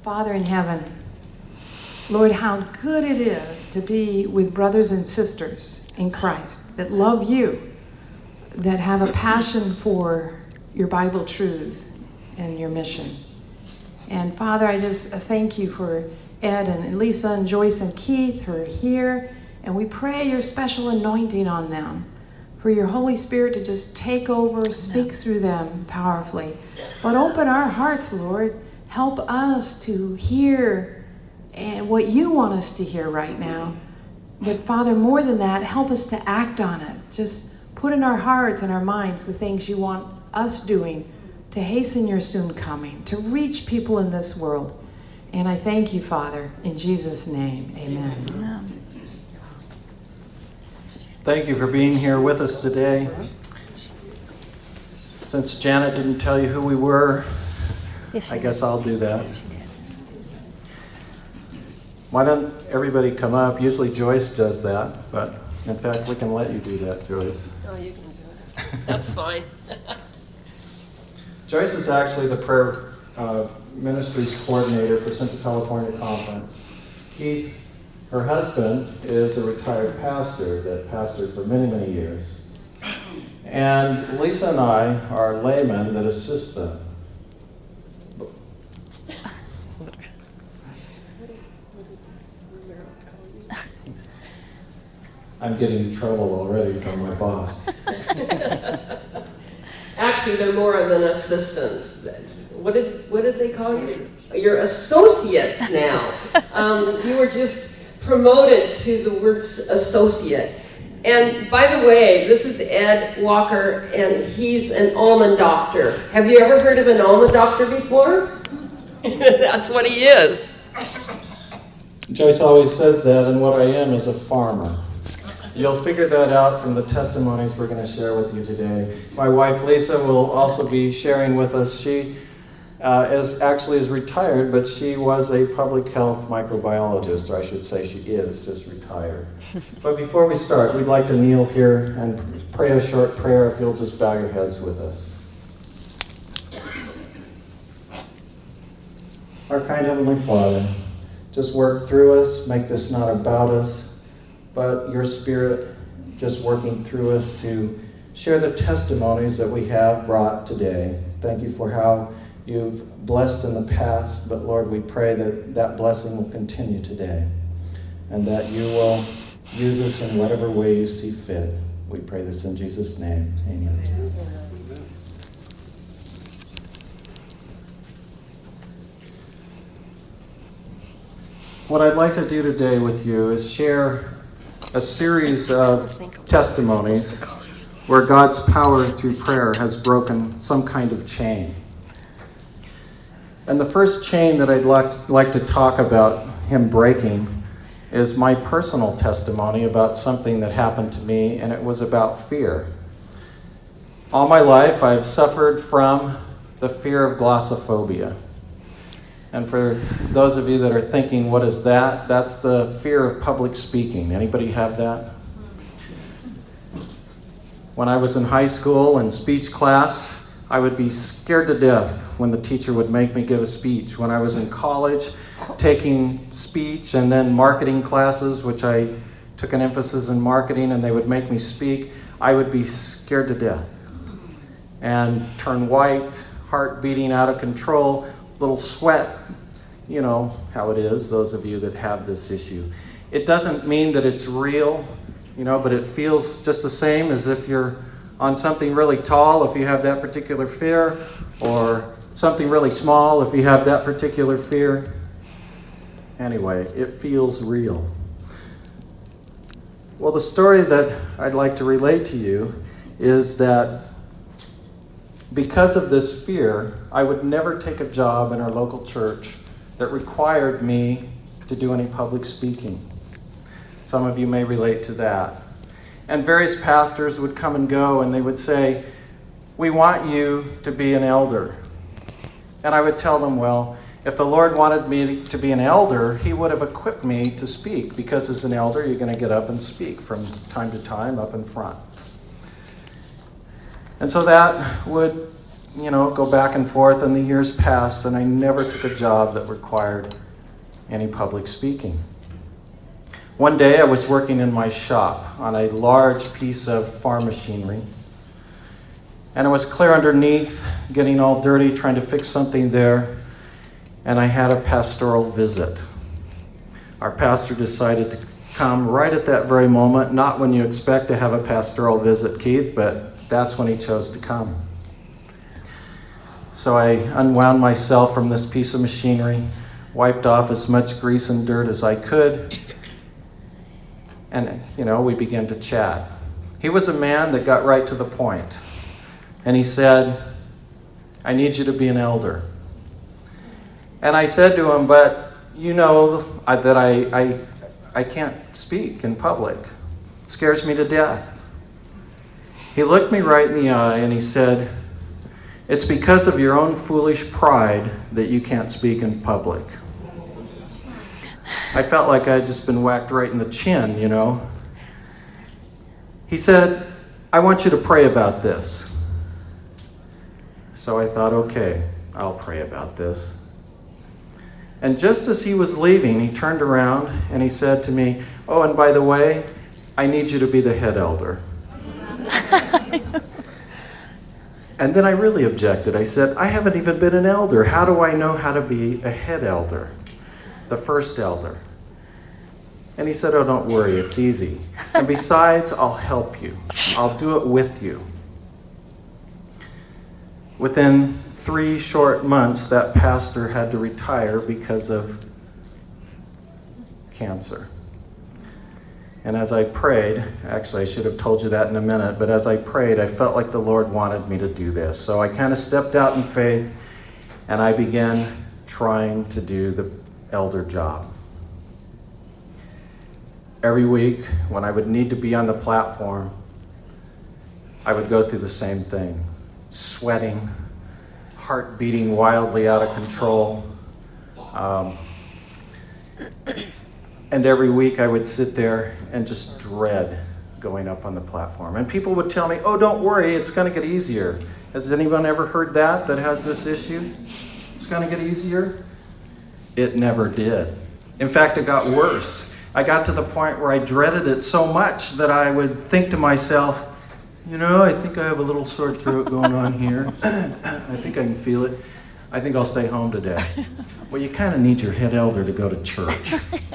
Father in heaven, Lord, how good it is to be with brothers and sisters in Christ that love you, that have a passion for your Bible truths and your mission. And Father, I just thank you for Ed and Lisa and Joyce and Keith who are here. And we pray your special anointing on them, for your Holy Spirit to just take over, speak through them powerfully. But open our hearts, Lord. Help us to hear what you want us to hear right now. But Father, more than that, help us to act on it. Just put in our hearts and our minds the things you want us doing to hasten your soon coming, to reach people in this world. And I thank you, Father, in Jesus' name. Amen. Amen. Thank you for being here with us today. Since Janet didn't tell you who we were, I guess I'll do that. Why don't everybody come up? Usually Joyce does that, but in fact we can let you do that, Joyce. Oh, you can do it. That's fine. Joyce is actually the prayer ministries coordinator for Central California Conference. Keith, her husband, is a retired pastor that pastored for many, many years. And Lisa and I are laymen that assist them. I'm getting in trouble already from my boss. Actually, they're more than assistants. What did they call you? You're associates now. You were just promoted to the word associate. And by the way, this is Ed Walker, and he's an almond doctor. Have you ever heard of an almond doctor before? That's what he is. Joyce always says that, and what I am is a farmer. You'll figure that out from the testimonies we're going to share with you today. My wife Lisa will also be sharing with us. She is retired, but she was a public health microbiologist, or I should say she is just retired. But before we start, we'd like to kneel here and pray a short prayer if you'll just bow your heads with us. Our kind Heavenly Father, just work through us, make this not about us, but your Spirit just working through us to share the testimonies that we have brought today. Thank you for how you've blessed in the past, but Lord, we pray that that blessing will continue today and that you will use us in whatever way you see fit. We pray this in Jesus' name. Amen. What I'd like to do today with you is share a series of testimonies where God's power through prayer has broken some kind of chain. And the first chain that I'd like to talk about him breaking is my personal testimony about something that happened to me, and it was about fear. All my life I've suffered from the fear of glossophobia. And for those of you that are thinking, what is that? That's the fear of public speaking. Anybody have that? When I was in high school in speech class, I would be scared to death when the teacher would make me give a speech. When I was in college, taking speech and then marketing classes, which I took an emphasis in marketing, and they would make me speak, I would be scared to death and turn white, heart beating out of control, little sweat. You know how it is, those of you that have this issue. It doesn't mean that it's real, but it feels just the same as if you're on something really tall if you have that particular fear, or something really small if you have that particular fear. Anyway, it feels real. Well, the story that I'd like to relate to you is that because of this fear, I would never take a job in our local church that required me to do any public speaking. Some of you may relate to that. And various pastors would come and go, and they would say, "We want you to be an elder." And I would tell them, well, if the Lord wanted me to be an elder, he would have equipped me to speak, because as an elder, you're going to get up and speak from time to time up in front. And so that would go back and forth, and the years passed, and I never took a job that required any public speaking. One day I was working in my shop on a large piece of farm machinery, and it was clear underneath, getting all dirty, trying to fix something there, and I had a pastoral visit. Our pastor decided to come right at that very moment, not when you expect to have a pastoral visit, Keith, but that's when he chose to come. So I unwound myself from this piece of machinery, wiped off as much grease and dirt as I could, and, we began to chat. He was a man that got right to the point, and he said, "I need you to be an elder." And I said to him, "But that I can't speak in public. It scares me to death." He looked me right in the eye and he said, "It's because of your own foolish pride that you can't speak in public." I felt like I had just been whacked right in the chin, He said, "I want you to pray about this." So I thought, okay, I'll pray about this. And just as he was leaving, he turned around and he said to me, "Oh, and by the way, I need you to be the head elder." And then I really objected. I said, "I haven't even been an elder. How do I know how to be a head elder, the first elder?" And he said, "Oh, don't worry, it's easy. And besides, I'll help you. I'll do it with you." Within 3 short months, that pastor had to retire because of cancer. And as I prayed, actually I should have told you that in a minute, but as I prayed, I felt like the Lord wanted me to do this. So I kind of stepped out in faith, and I began trying to do the elder job. Every week, when I would need to be on the platform, I would go through the same thing. Sweating, heart beating wildly out of control. And every week I would sit there and just dread going up on the platform. And people would tell me, "Oh, don't worry, it's going to get easier." Has anyone ever heard that has this issue? It's going to get easier? It never did. In fact, it got worse. I got to the point where I dreaded it so much that I would think to myself, I think I have a little sore throat going on here. I think I can feel it. I think I'll stay home today. Well, you kind of need your head elder to go to church.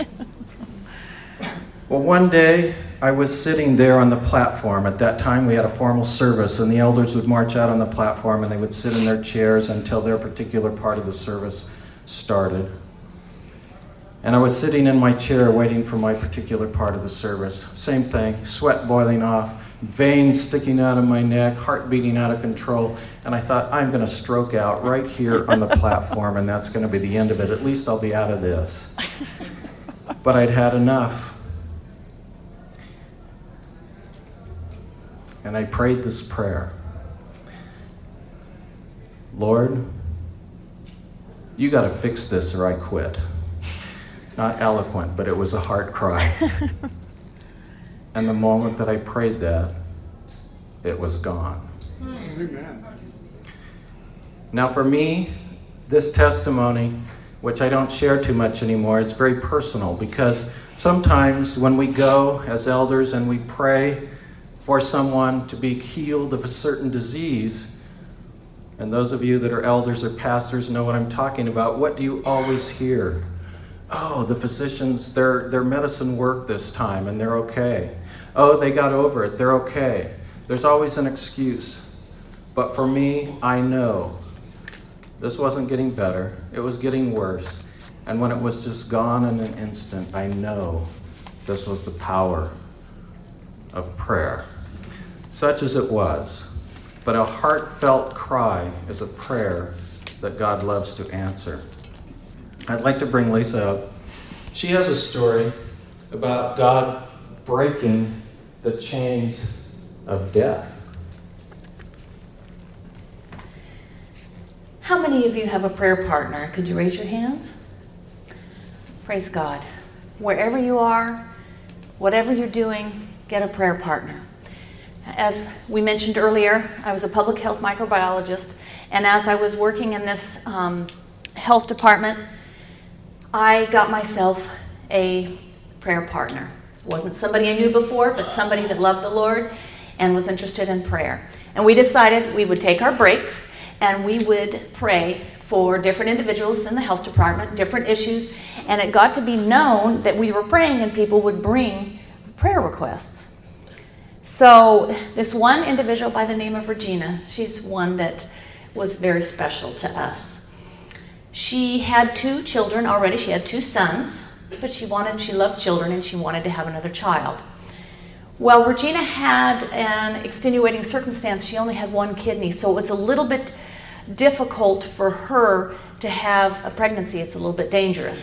Well, one day I was sitting there on the platform. At that time we had a formal service, and the elders would march out on the platform and they would sit in their chairs until their particular part of the service started. And I was sitting in my chair waiting for my particular part of the service. Same thing, sweat boiling off, veins sticking out of my neck, heart beating out of control. And I thought, I'm going to stroke out right here on the platform, and that's going to be the end of it. At least I'll be out of this. But I'd had enough. And I prayed this prayer. Lord, you got to fix this or I quit. Not eloquent, but it was a heart cry. And the moment that I prayed that, it was gone. Amen. Now for me, this testimony, which I don't share too much anymore, is very personal, because sometimes when we go as elders and we pray for someone to be healed of a certain disease, and those of you that are elders or pastors know what I'm talking about, what do you always hear? Oh, the physicians, their medicine worked this time and they're okay. Oh, they got over it, they're okay. There's always an excuse. But for me, I know this wasn't getting better, it was getting worse. And when it was just gone in an instant, I know this was the power of prayer. Such as it was. But a heartfelt cry is a prayer that God loves to answer. I'd like to bring Lisa up. She has a story about God breaking the chains of death. How many of you have a prayer partner? Could you raise your hands? Praise God. Wherever you are, whatever you're doing, get a prayer partner. As we mentioned earlier, I was a public health microbiologist, And as I was working in this health department, I got myself a prayer partner. It wasn't somebody I knew before, but somebody that loved the Lord and was interested in prayer. And we decided we would take our breaks and we would pray for different individuals in the health department, different issues, and it got to be known that we were praying and people would bring prayer requests. So this one individual by the name of Regina, she's one that was very special to us. She had 2 children already. She had 2 sons, but she loved children and she wanted to have another child. Well, Regina had an extenuating circumstance. She only had 1 kidney, so it was a little bit difficult for her to have a pregnancy. It's a little bit dangerous.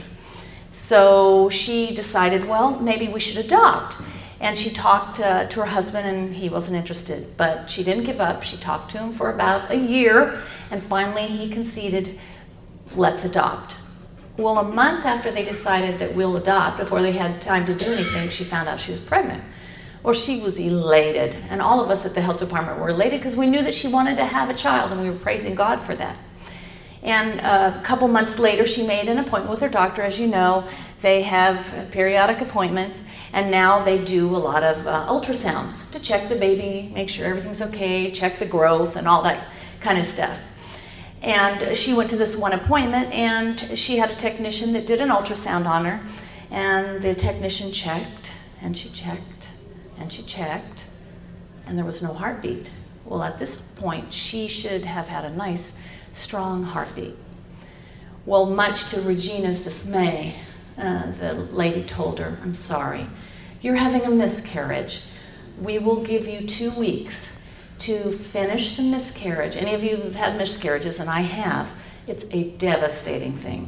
So she decided, well, maybe we should adopt. And she talked to her husband, and he wasn't interested. But she didn't give up. She talked to him for about a year, and finally he conceded, let's adopt. Well, a month after they decided that we'll adopt, before they had time to do anything, she found out she was pregnant. Well, she was elated, and all of us at the health department were elated because we knew that she wanted to have a child, and we were praising God for that. And a couple months later, she made an appointment with her doctor. As you know, they have periodic appointments, and now they do a lot of ultrasounds to check the baby, make sure everything's okay, check the growth, and all that kind of stuff. And she went to this one appointment, and she had a technician that did an ultrasound on her, and the technician checked, and she checked, and she checked, and there was no heartbeat. Well, at this point, she should have had a nice, strong heartbeat. Well, much to Regina's dismay, the lady told her, I'm sorry, you're having a miscarriage. We will give you 2 weeks to finish the miscarriage. Any of you who've had miscarriages, and I have, it's a devastating thing.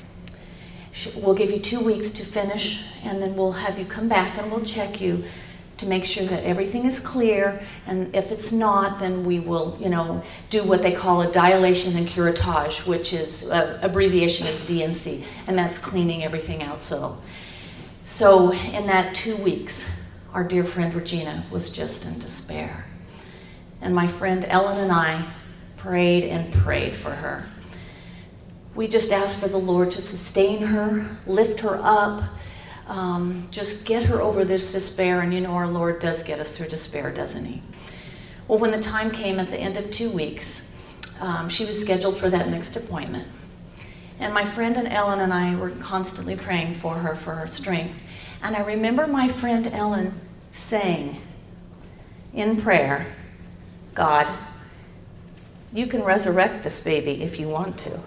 We'll give you 2 weeks to finish, and then we'll have you come back and we'll check you to make sure that everything is clear, and if it's not, then we will, do what they call a dilation and curettage, which is abbreviation is DNC, and that's cleaning everything out. So in that 2 weeks, our dear friend Regina was just in despair. And my friend Ellen and I prayed and prayed for her. We just asked for the Lord to sustain her, lift her up, just get her over this despair. And our Lord does get us through despair, doesn't he? Well, when the time came at the end of 2 weeks, she was scheduled for that next appointment. And my friend and Ellen and I were constantly praying for her strength. And I remember my friend Ellen saying in prayer, God, you can resurrect this baby if you want to.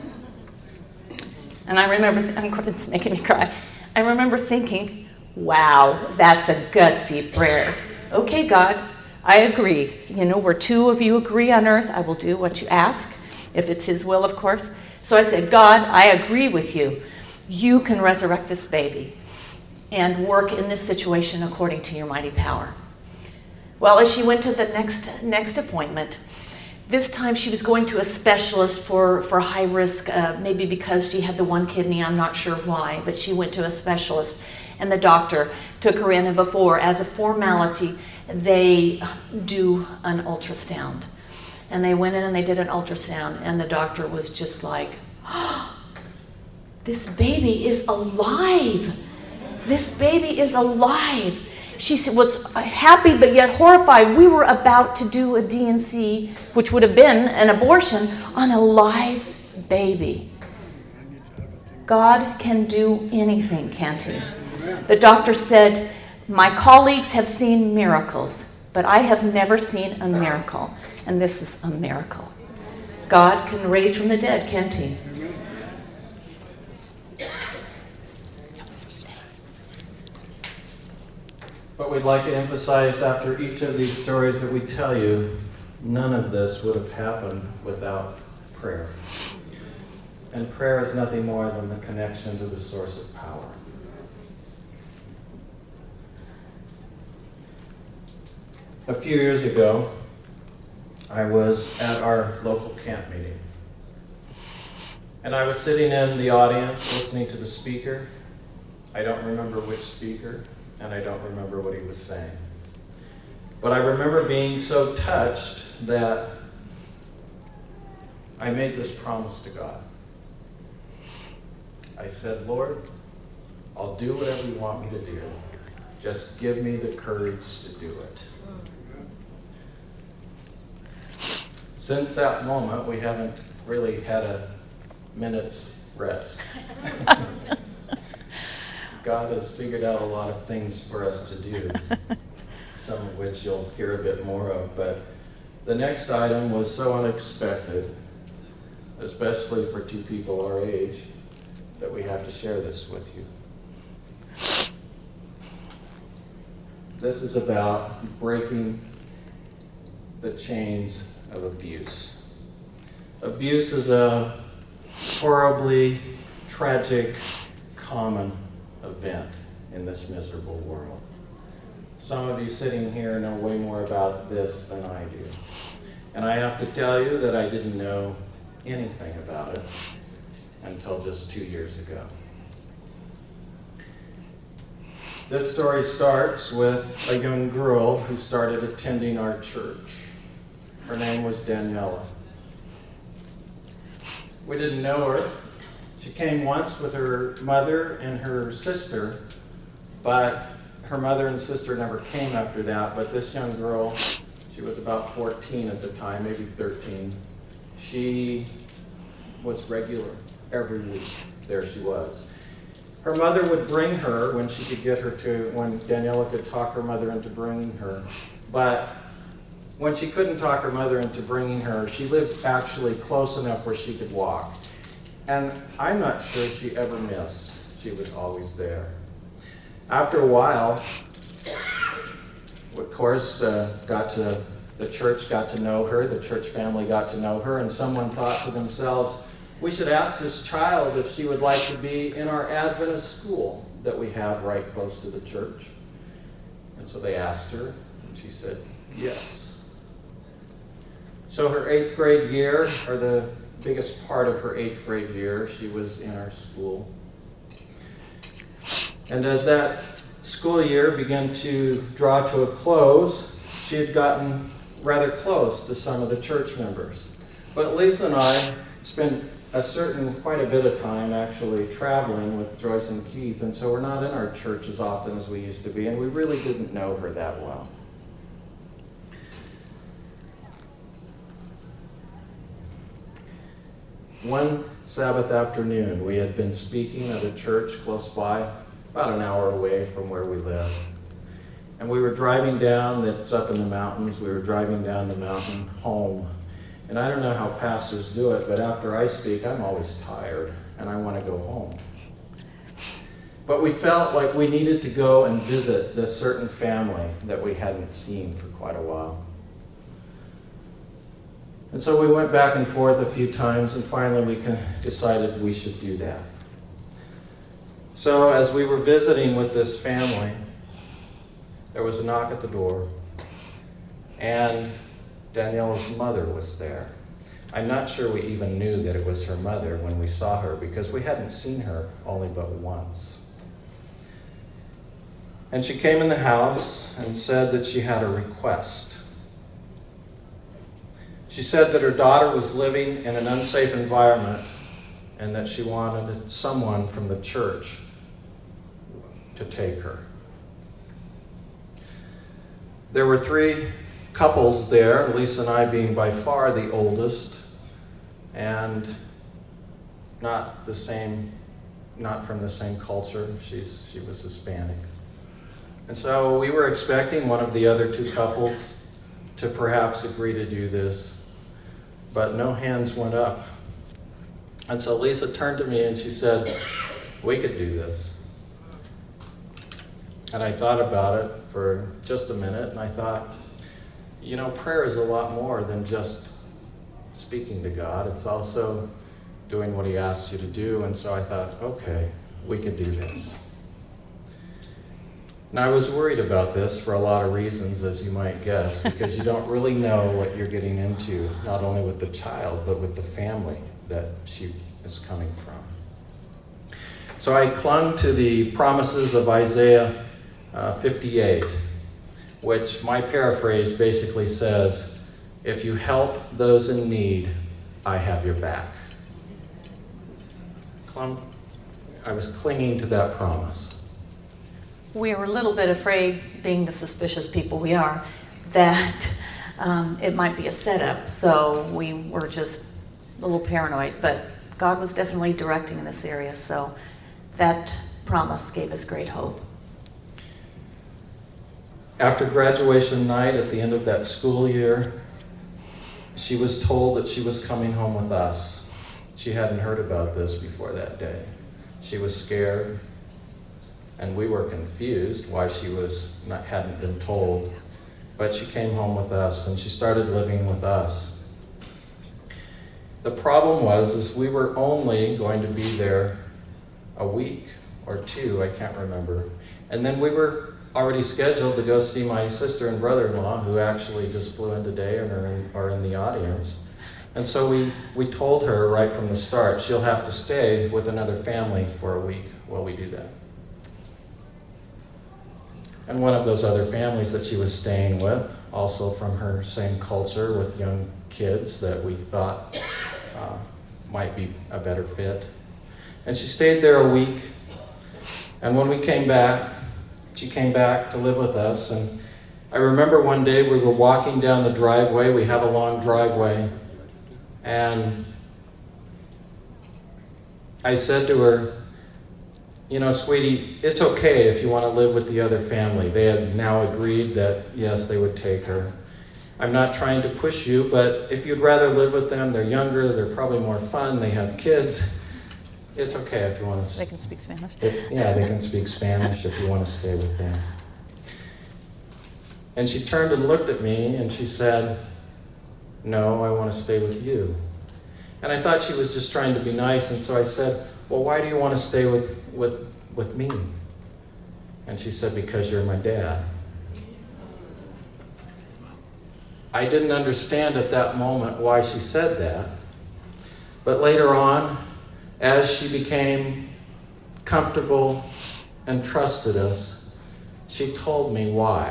And I remember, it's making me cry. I remember thinking, wow, that's a gutsy prayer. Okay, God, I agree. Where 2 of you agree on earth, I will do what you ask, if it's his will, of course. So I said, God, I agree with you. You can resurrect this baby and work in this situation according to your mighty power. Well, as she went to the next appointment, this time she was going to a specialist for high risk, maybe because she had the 1 kidney, I'm not sure why, but she went to a specialist, and the doctor took her in, and before, as a formality, they do an ultrasound. And they went in and they did an ultrasound, and the doctor was just like, oh, this baby is alive. This baby is alive. She was happy but yet horrified. We were about to do a DNC, which would have been an abortion, on a live baby. God can do anything, can't he? The doctor said, my colleagues have seen miracles, but I have never seen a miracle, and this is a miracle. God can raise from the dead, can't he? But we'd like to emphasize after each of these stories that we tell you, none of this would have happened without prayer. And prayer is nothing more than the connection to the source of power. A few years ago, I was at our local camp meeting. And I was sitting in the audience listening to the speaker. I don't remember which speaker, and I don't remember what he was saying. But I remember being so touched that I made this promise to God. I said, Lord, I'll do whatever you want me to do. Just give me the courage to do it. Since that moment, we haven't really had a minute's rest. God has figured out a lot of things for us to do, some of which you'll hear a bit more of. But the next item was so unexpected, especially for two people our age, that we have to share this with you. This is about breaking the chains of abuse. Abuse is a horribly tragic, common event in this miserable world. Some of you sitting here know way more about this than I do. And I have to tell you that I didn't know anything about it until just 2 years ago. This story starts with a young girl who started attending our church. Her name was Daniela. We didn't know her. She came once with her mother and her sister, but her mother and sister never came after that. But this young girl, she was about 14 at the time, maybe 13. She was regular every week. There she was. Her mother would bring her when she could get her to, when Daniela could talk her mother into bringing her. But when she couldn't talk her mother into bringing her, she lived actually close enough where she could walk. And I'm not sure she ever missed. She was always there. After a while, of course, the church got to know her, the church family got to know her, and someone thought to themselves, we should ask this child if she would like to be in our Adventist school that we have right close to the church. And so they asked her, and she said, yes. So her 8th grade year, or the biggest part of her 8th grade year, she was in our school. And as that school year began to draw to a close, she had gotten rather close to some of the church members. But Lisa and I spent quite a bit of time actually traveling with Joyce and Keith, and so we're not in our church as often as we used to be, and we really didn't know her that well. One Sabbath afternoon, we had been speaking at a church close by, about an hour away from where we live. And we were driving down, it's up in the mountains, we were driving down the mountain home. And I don't know how pastors do it, but after I speak, I'm always tired, and I want to go home. But we felt like we needed to go and visit this certain family that we hadn't seen for quite a while. And so we went back and forth a few times, and finally we decided we should do that. So as we were visiting with this family, there was a knock at the door, and Daniela's mother was there. I'm not sure we even knew that it was her mother when we saw her, because we hadn't seen her only but once. And she came in the house and said that she had a request. She said that her daughter was living in an unsafe environment and that she wanted someone from the church to take her. There were 3 couples there, Lisa and I being by far the oldest, and not from the same culture. She was Hispanic. And so we were expecting one of the other 2 couples to perhaps agree to do this, but no hands went up. And so Lisa turned to me and she said, we could do this. And I thought about it for just a minute, and I thought, prayer is a lot more than just speaking to God. It's also doing what He asks you to do. And so I thought, okay, we can do this. Now, I was worried about this for a lot of reasons, as you might guess, because you don't really know what you're getting into, not only with the child, but with the family that she is coming from. So I clung to the promises of Isaiah 58, which my paraphrase basically says, if you help those in need, I have your back. I was clinging to that promise. We were a little bit afraid, being the suspicious people we are, that it might be a setup. So we were just a little paranoid, but God was definitely directing in this area. So that promise gave us great hope. After graduation night at the end of that school year, she was told that she was coming home with us. She hadn't heard about this before that day. She was scared, and we were confused why she hadn't been told. But she came home with us, and she started living with us. The problem was we were only going to be there a week or two, I can't remember. And then we were already scheduled to go see my sister and brother-in-law, who actually just flew in today and are in the audience. And so we told her right from the start, she'll have to stay with another family for a week while we do that. And one of those other families that she was staying with, also from her same culture with young kids that we thought might be a better fit. And she stayed there a week. And when we came back, she came back to live with us. And I remember one day we were walking down the driveway. We have a long driveway. And I said to her, you know, sweetie, it's okay if you want to live with the other family. They had now agreed that, yes, they would take her. I'm not trying to push you, but if you'd rather live with them, they're younger, they're probably more fun, they have kids. It's okay if you want to... They can speak Spanish. They can speak Spanish if you want to stay with them. And she turned and looked at me and she said, no, I want to stay with you. And I thought she was just trying to be nice, and so I said, well, why do you want to stay with me? And she said, because you're my dad. I didn't understand at that moment why she said that. But later on, as she became comfortable and trusted us, she told me why.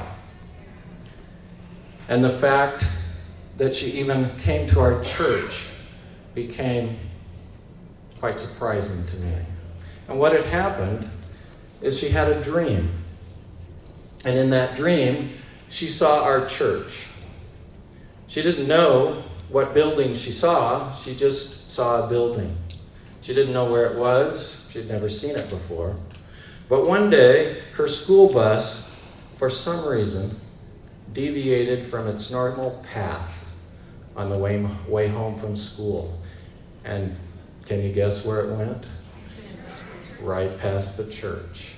And the fact that she even came to our church became quite surprising to me. And what had happened is she had a dream. And in that dream, she saw our church. She didn't know what building she saw. She just saw a building. She didn't know where it was. She'd never seen it before. But one day, her school bus, for some reason, deviated from its normal path on the way home from school. And can you guess where it went? Right past the church.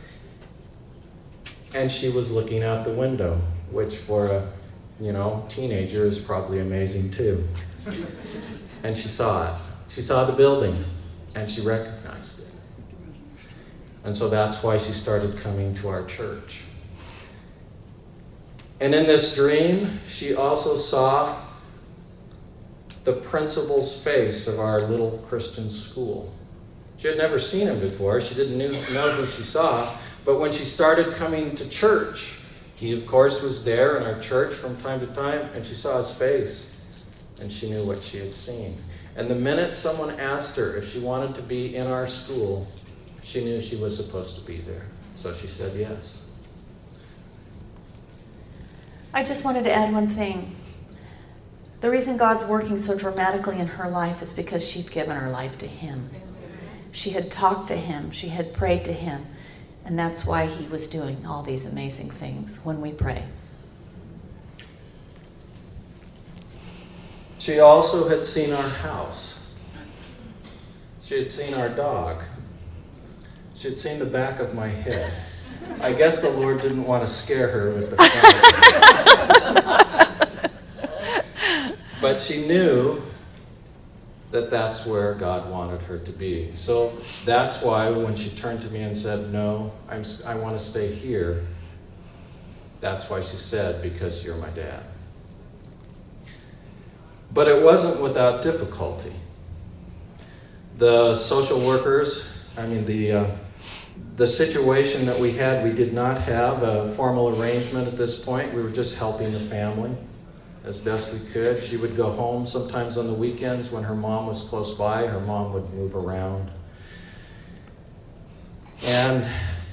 And she was looking out the window, which for a teenager is probably amazing too. And she saw it. She saw the building, and she recognized it. And so that's why she started coming to our church. And in this dream, she also saw the principal's face of our little Christian school. She had never seen him before. She didn't know who she saw. But when she started coming to church, he, of course, was there in our church from time to time, and she saw his face, and she knew what she had seen. And the minute someone asked her if she wanted to be in our school, she knew she was supposed to be there. So she said yes. I just wanted to add one thing. The reason God's working so dramatically in her life is because she'd given her life to Him. She had talked to Him. She had prayed to Him. And that's why He was doing all these amazing things when we pray. She also had seen our house. She had seen our dog. She had seen the back of my head. I guess the Lord didn't want to scare her with the front. But she knew that that's where God wanted her to be. So that's why when she turned to me and said, no, I want to stay here, that's why she said, because you're my dad. But it wasn't without difficulty. The social workers, the situation that we had, we did not have a formal arrangement at this point. We were just helping the family. as best we could. She would go home sometimes on the weekends when her mom was close by. Her mom would move around. And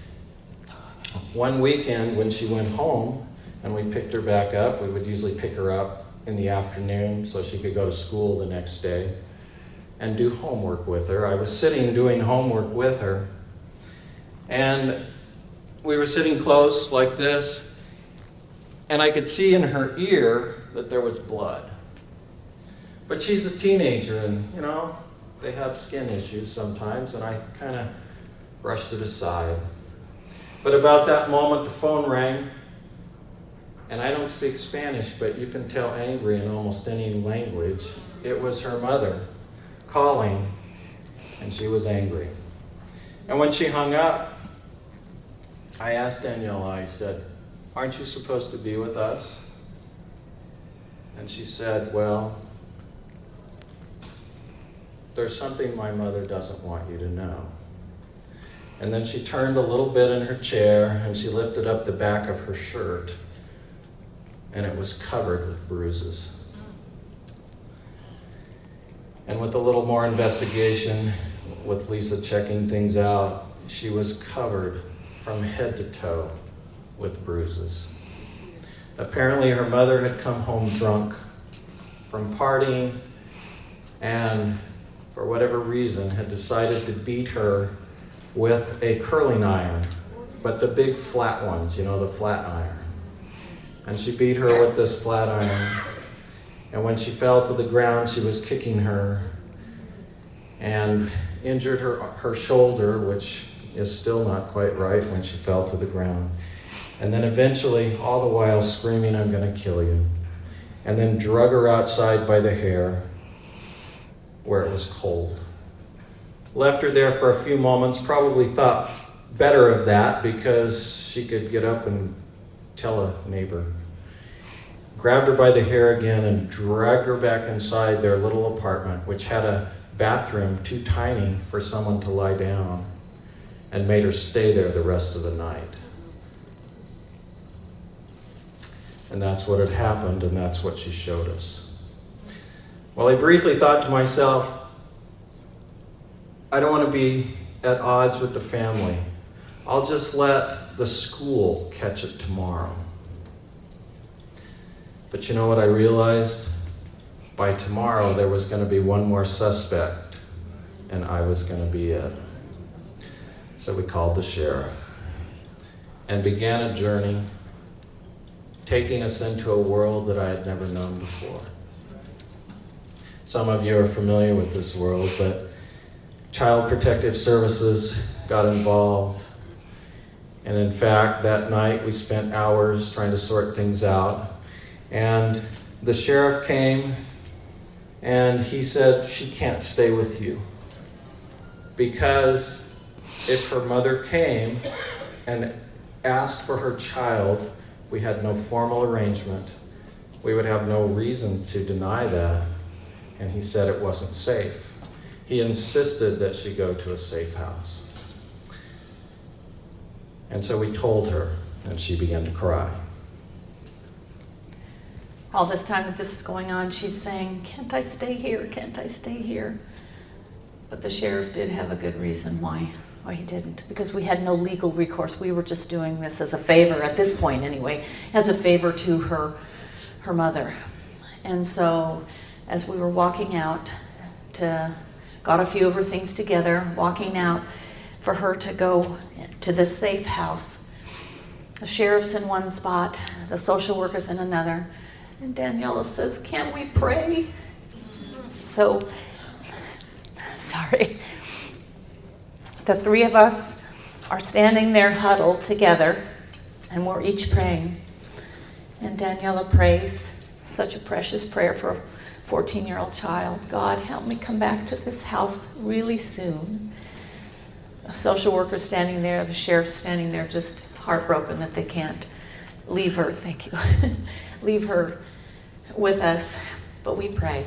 one weekend when she went home and we picked her back up, we would usually pick her up in the afternoon so she could go to school the next day and do homework with her. I was sitting doing homework with her, and we were sitting close like this, and I could see in her ear that there was blood. But she's a teenager, and they have skin issues sometimes, and I kind of brushed it aside. But about that moment, the phone rang, and I don't speak Spanish, but you can tell angry in almost any language. It was her mother calling, and she was angry. And when she hung up, I asked Daniela, I said, "Aren't you supposed to be with us?" And she said, "Well, there's something my mother doesn't want you to know." And then she turned a little bit in her chair, and she lifted up the back of her shirt, and it was covered with bruises. And with a little more investigation, with Lisa checking things out, she was covered from head to toe with bruises. Apparently her mother had come home drunk from partying, and for whatever reason had decided to beat her with a curling iron, but the big flat ones, the flat iron. And she beat her with this flat iron, and when she fell to the ground, she was kicking her and injured her shoulder, which is still not quite right when she fell to the ground. And then eventually, all the while screaming, "I'm going to kill you." And then drug her outside by the hair where it was cold. Left her there for a few moments, probably thought better of that because she could get up and tell a neighbor. Grabbed her by the hair again and dragged her back inside their little apartment, which had a bathroom too tiny for someone to lie down, and made her stay there the rest of the night. And that's what had happened, and that's what she showed us. Well, I briefly thought to myself, I don't want to be at odds with the family. I'll just let the school catch it tomorrow. But you know what I realized? By tomorrow, there was going to be one more suspect, and I was going to be it. So we called the sheriff and began a journey taking us into a world that I had never known before. Some of you are familiar with this world, but Child Protective Services got involved. And in fact, that night we spent hours trying to sort things out. And the sheriff came and he said, "She can't stay with you." Because if her mother came and asked for her child, we had no formal arrangement. We would have no reason to deny that. And he said it wasn't safe. He insisted that she go to a safe house. And so we told her, and she began to cry. All this time that this is going on, she's saying, "Can't I stay here? Can't I stay here?" But the sheriff did have a good reason why he didn't, because we had no legal recourse. We were just doing this as a favor, at this point anyway, as a favor to her mother. And so as we were walking out, got a few of her things together, walking out for her to go to this safe house. The sheriff's in one spot, the social worker's in another, and Daniela says, "Can we pray?" So, sorry. The three of us are standing there huddled together, and we're each praying. And Daniela prays such a precious prayer for a 14-year-old child. "God, help me come back to this house really soon." A social worker standing there, the sheriff standing there, just heartbroken that they can't leave her, thank you, leave her with us, but we pray.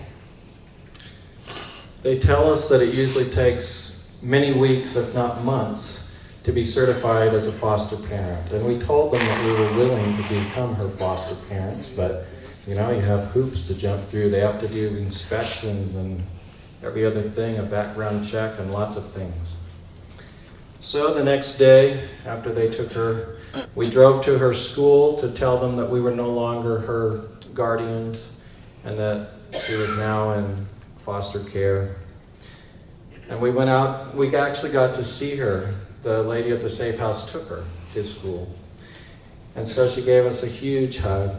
They tell us that it usually takes many weeks, if not months, to be certified as a foster parent. And we told them that we were willing to become her foster parents, but You know, you have hoops to jump through. They have to do inspections and every other thing, a background check and lots of things. So the next day, after they took her, we drove to her school to tell them that we were no longer her guardians and that she was now in foster care. And we went out, we actually got to see her. The lady at the Safe House took her to school. And so she gave us a huge hug.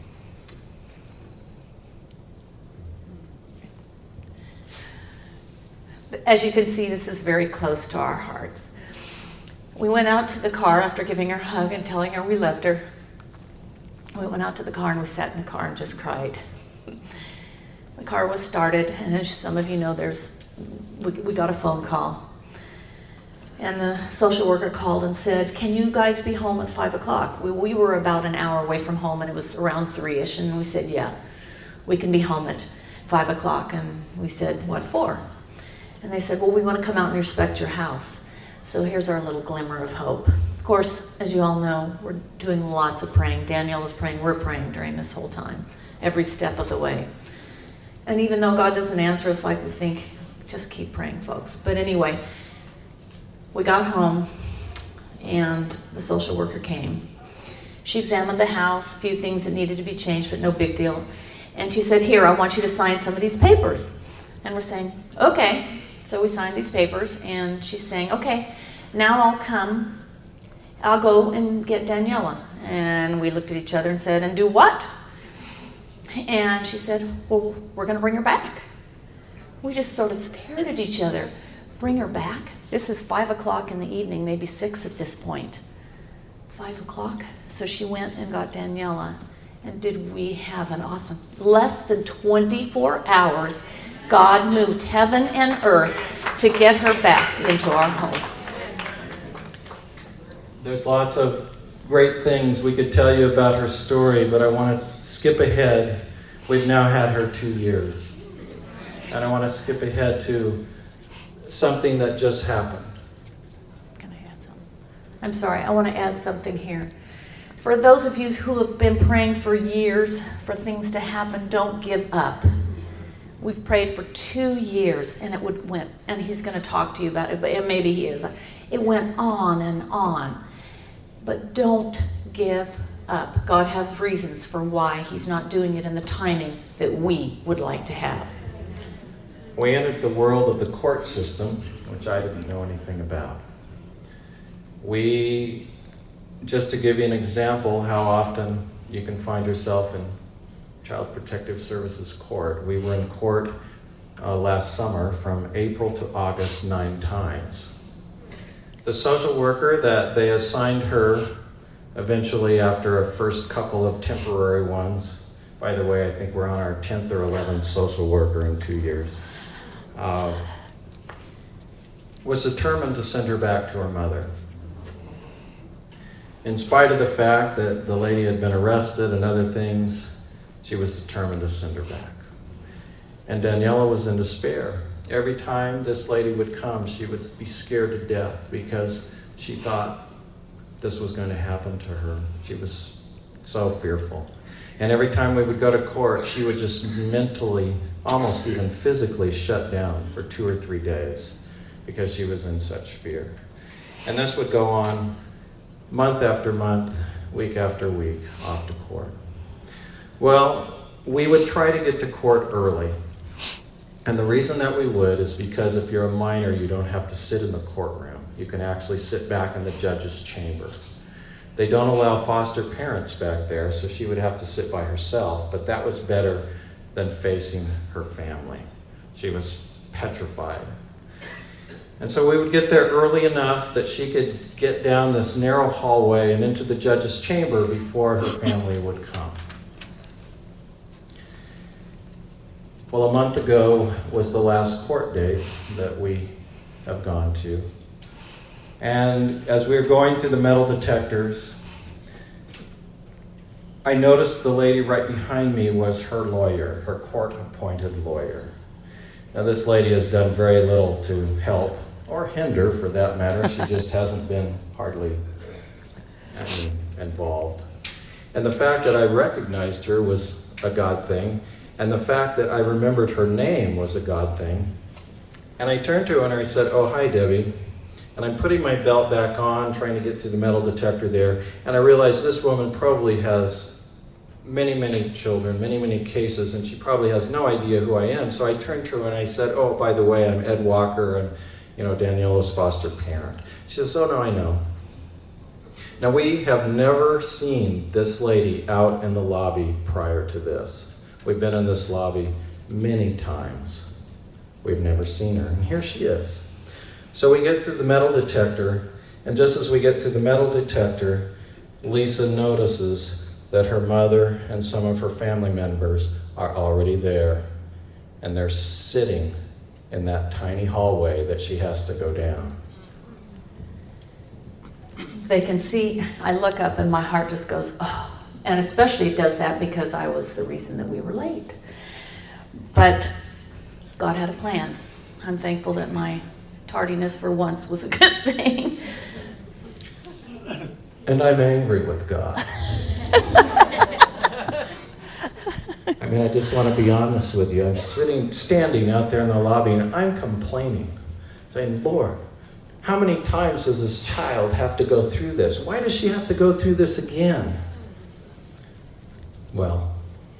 As you can see, this is very close to our hearts. We went out to the car after giving her a hug and telling her we loved her. We went out to the car and we sat in the car and just cried. The car was started, and as some of you know, we got a phone call. And the social worker called and said, "Can you guys be home at 5 o'clock? We were about an hour away from home, and it was around 3-ish, and we said, yeah, we can be home at 5 o'clock. And we said, what for? And they said, well, we want to come out and inspect your house. So here's our little glimmer of hope. Of course, as you all know, we're doing lots of praying. Danielle is praying, we're praying during this whole time, every step of the way. And even though God doesn't answer us like we think, just keep praying, folks. But anyway, we got home and the social worker came. She examined the house, a few things that needed to be changed, but no big deal. And she said, here, I want you to sign some of these papers. And we're saying, okay. So we signed these papers, and she's saying, okay, now I'll go and get Daniela. And we looked at each other and said, and do what? And she said, well, we're going to bring her back. We just sort of stared at each other. Bring her back? This is 5 o'clock in the evening, maybe 6 at this point. 5 o'clock? So she went and got Daniela. And did we have an awesome, less than 24 hours, God moved heaven and earth to get her back into our home. There's lots of great things we could tell you about her story, but I want to skip ahead. We've now had her 2 years. And I want to skip ahead to something that just happened. Can I add something? I'm sorry, I want to add something here. For those of you who have been praying for years for things to happen, don't give up. We've prayed for 2 years, and it went, and he's going to talk to you about it, but maybe he is. It went on and on. But don't give up. God has reasons for why he's not doing it in the timing that we would like to have. We entered the world of the court system, which I didn't know anything about. Just to give you an example how often you can find yourself in Child Protective Services court. We were in court last summer from April to August 9 times. The social worker that they assigned her eventually after a first couple of temporary ones, by the way, I think we're on our 10th or 11th social worker in 2 years, was determined to send her back to her mother. In spite of the fact that the lady had been arrested and other things, she was determined to send her back. And Daniela was in despair. Every time this lady would come, she would be scared to death because she thought this was going to happen to her. She was so fearful. And every time we would go to court, she would just mentally, almost even physically shut down for 2 or 3 days because she was in such fear. And this would go on month after month, week after week, off to court. Well, we would try to get to court early. And the reason that we would is because if you're a minor, you don't have to sit in the courtroom. You can actually sit back in the judge's chamber. They don't allow foster parents back there, so she would have to sit by herself, but that was better than facing her family. She was petrified. And so we would get there early enough that she could get down this narrow hallway and into the judge's chamber before her family would come. Well, a month ago was the last court date that we have gone to. And as we were going through the metal detectors, I noticed the lady right behind me was her lawyer, her court-appointed lawyer. Now, this lady has done very little to help, or hinder for that matter. She just hasn't been hardly involved. And the fact that I recognized her was a God thing, and the fact that I remembered her name was a God thing. And I turned to her and I said, "Oh, hi, Debbie." And I'm putting my belt back on, trying to get through the metal detector there, and I realized this woman probably has many, many children, many, many cases, and she probably has no idea who I am. So I turned to her and I said, "Oh, by the way, I'm Ed Walker. I'm, Daniella's foster parent." She says, "Oh, no, I know." Now, we have never seen this lady out in the lobby prior to this. We've been in this lobby many times. We've never seen her, and here she is. So we get through the metal detector, and just as we get through the metal detector, Lisa notices that her mother and some of her family members are already there, and they're sitting in that tiny hallway that she has to go down. They can see, I look up and my heart just goes, oh. And especially it does that because I was the reason that we were late. But God had a plan. I'm thankful that my tardiness for once was a good thing. And I'm angry with God. I just want to be honest with you. I'm standing out there in the lobby, and I'm complaining, saying, "Lord, how many times does this child have to go through this? Why does she have to go through this again?" Well.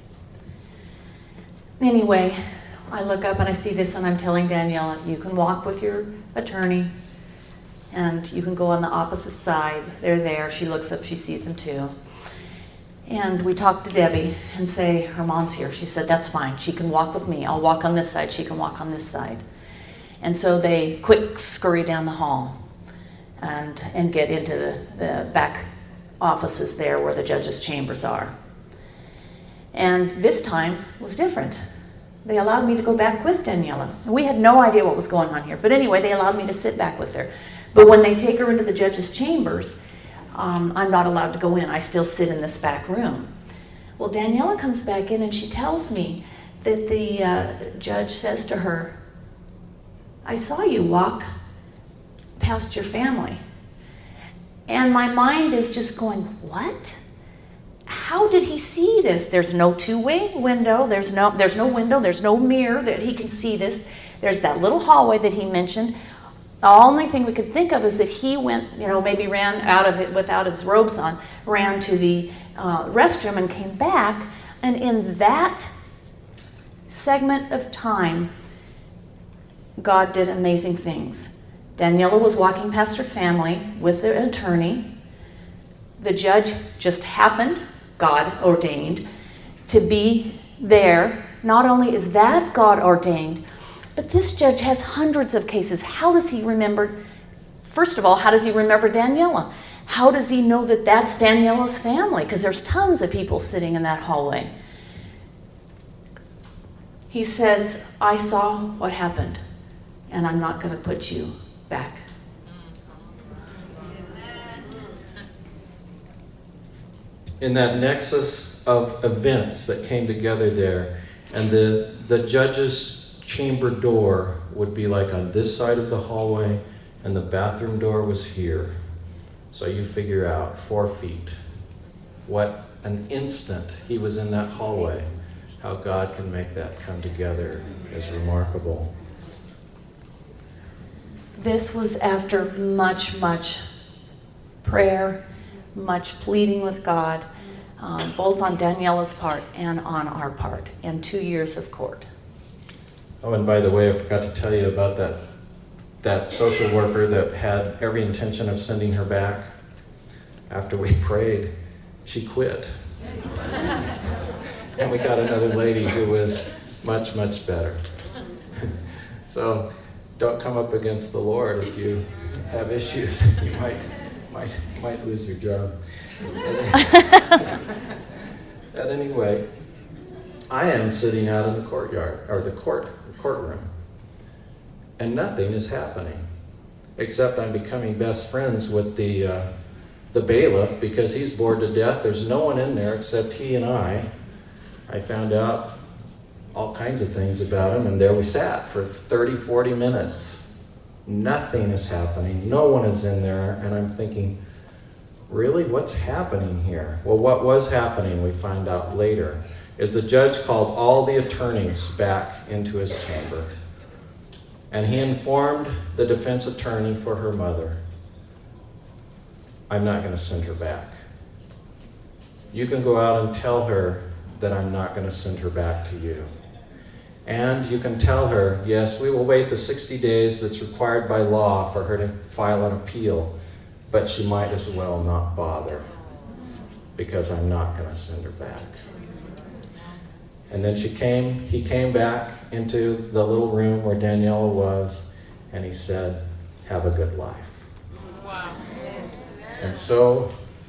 Anyway, I look up and I see this, and I'm telling Daniela, you can walk with your attorney, and you can go on the opposite side. They're there. She looks up. She sees them too. And we talk to Debbie and say, her mom's here. She said, "That's fine. She can walk with me. I'll walk on this side. She can walk on this side." And so they quick scurry down the hall and get into the back offices there where the judge's chambers are. And this time was different. They allowed me to go back with Daniela. We had no idea what was going on here. But anyway, they allowed me to sit back with her. But when they take her into the judge's chambers, I'm not allowed to go in. I still sit in this back room. Well, Daniela comes back in and she tells me that the judge says to her, "I saw you walk past your family." And my mind is just going, what? How did he see this? There's no two-way window. There's no window. There's no mirror that he can see this. There's that little hallway that he mentioned. The only thing we could think of is that he went, maybe ran out of it without his robes on, ran to the restroom and came back. And in that segment of time, God did amazing things. Daniela was walking past her family with the attorney. The judge just happened, God ordained, to be there. Not only is that God ordained, but this judge has hundreds of cases. How does he remember? First of all, how does he remember Daniela? How does he know that that's Daniela's family? Because there's tons of people sitting in that hallway. He says, "I saw what happened, and I'm not going to put you back." In that nexus of events that came together there, and the judge's chamber door would be like on this side of the hallway, and the bathroom door was here. So you figure out 4 feet. What an instant he was in that hallway. How God can make that come together is remarkable. This was after much, much prayer, much pleading with God, both on Daniela's part and on our part, and 2 years of court. Oh, and by the way, I forgot to tell you about that social worker that had every intention of sending her back. After we prayed, she quit. And we got another lady who was much, much better. So don't come up against the Lord if you have issues. You might lose your job. But anyway, I am sitting out in the courtyard, or the courtroom, and nothing is happening, except I'm becoming best friends with the bailiff because he's bored to death. There's no one in there except he and I. I found out all kinds of things about him, and there we sat for 30, 40 minutes. Nothing is happening. No one is in there, and I'm thinking, really, what's happening here? Well, what was happening, we find out later. is the judge called all the attorneys back into his chamber. And he informed the defense attorney for her mother, I'm not going to send her back. You can go out and tell her that I'm not going to send her back to you. And you can tell her, yes, we will wait the 60 days that's required by law for her to file an appeal, but she might as well not bother, because I'm not going to send her back. And then he came back into the little room where Daniela was, and he said, have a good life. Wow. And so,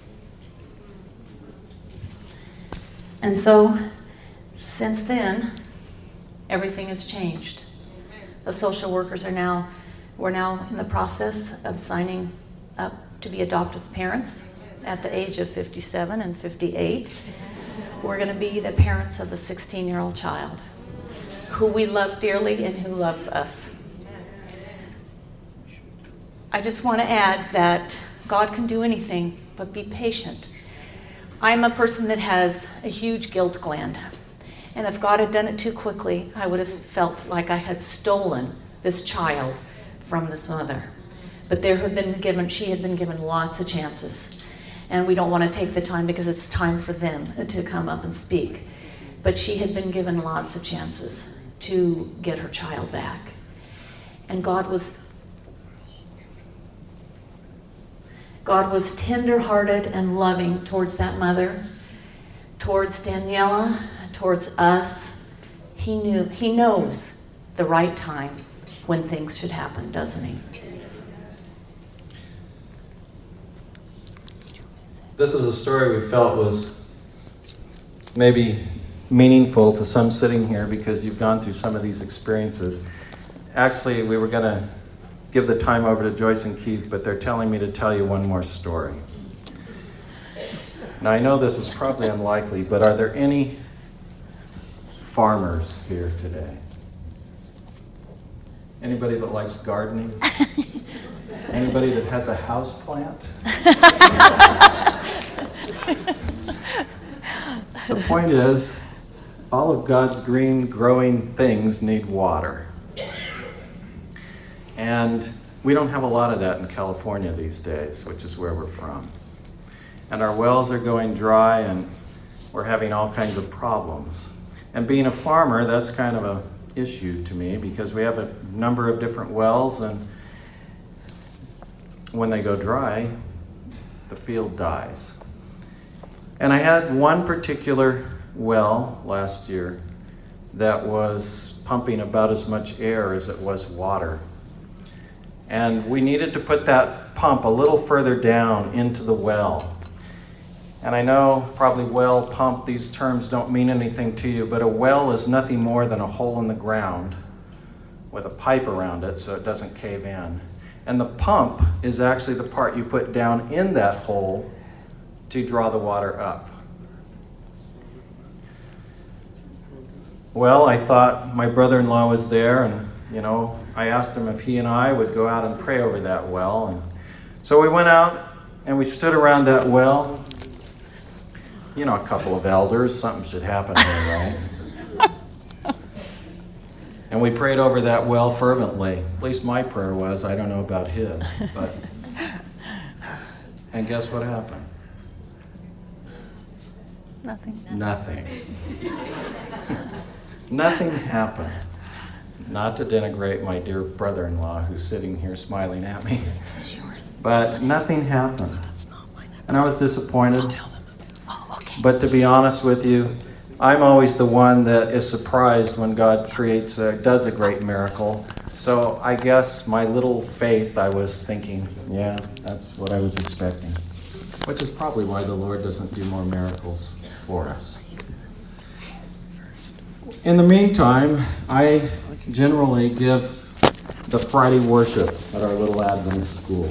since then, everything has changed. The social workers we're now in the process of signing up to be adoptive parents at the age of 57 and 58. We're going to be the parents of a 16-year-old child who we love dearly and who loves us. I just want to add that God can do anything, but be patient. I'm a person that has a huge guilt gland. And if God had done it too quickly, I would have felt like I had stolen this child from this mother. But she had been given lots of chances. And we don't want to take the time because it's time for them to come up and speak. But she had been given lots of chances to get her child back. And God was tender-hearted and loving towards that mother, towards Daniela, towards us. He knows the right time when things should happen, doesn't he? this is a story we felt was maybe meaningful to some sitting here because you've gone through some of these experiences. Actually, we were going to give the time over to Joyce and Keith, but they're telling me to tell you one more story. Now, I know this is probably unlikely, but are there any farmers here today? Anybody that likes gardening? Anybody that has a house plant? The point is, all of God's green growing things need water. And we don't have a lot of that in California these days, which is where we're from. And our wells are going dry and we're having all kinds of problems. And being a farmer, that's kind of an issue to me because we have a number of different wells, and when they go dry, the field dies. And I had one particular well last year that was pumping about as much air as it was water. And we needed to put that pump a little further down into the well. And I know probably well, pump, these terms don't mean anything to you, but a well is nothing more than a hole in the ground with a pipe around it so it doesn't cave in. And the pump is actually the part you put down in that hole to draw the water up. Well, I thought my brother-in-law was there, and I asked him if he and I would go out and pray over that well. And so we went out and we stood around that well. A couple of elders, something should happen here, right? And we prayed over that well fervently. At least my prayer was. I don't know about his. And guess what happened? Nothing. Nothing happened. Not to denigrate my dear brother-in-law who's sitting here smiling at me. But nothing happened. And I was disappointed. But to be honest with you, I'm always the one that is surprised when God does a great miracle. So I guess my little faith, I was thinking, yeah, that's what I was expecting. Which is probably why the Lord doesn't do more miracles for us. In the meantime, I generally give the Friday worship at our little Adventist school.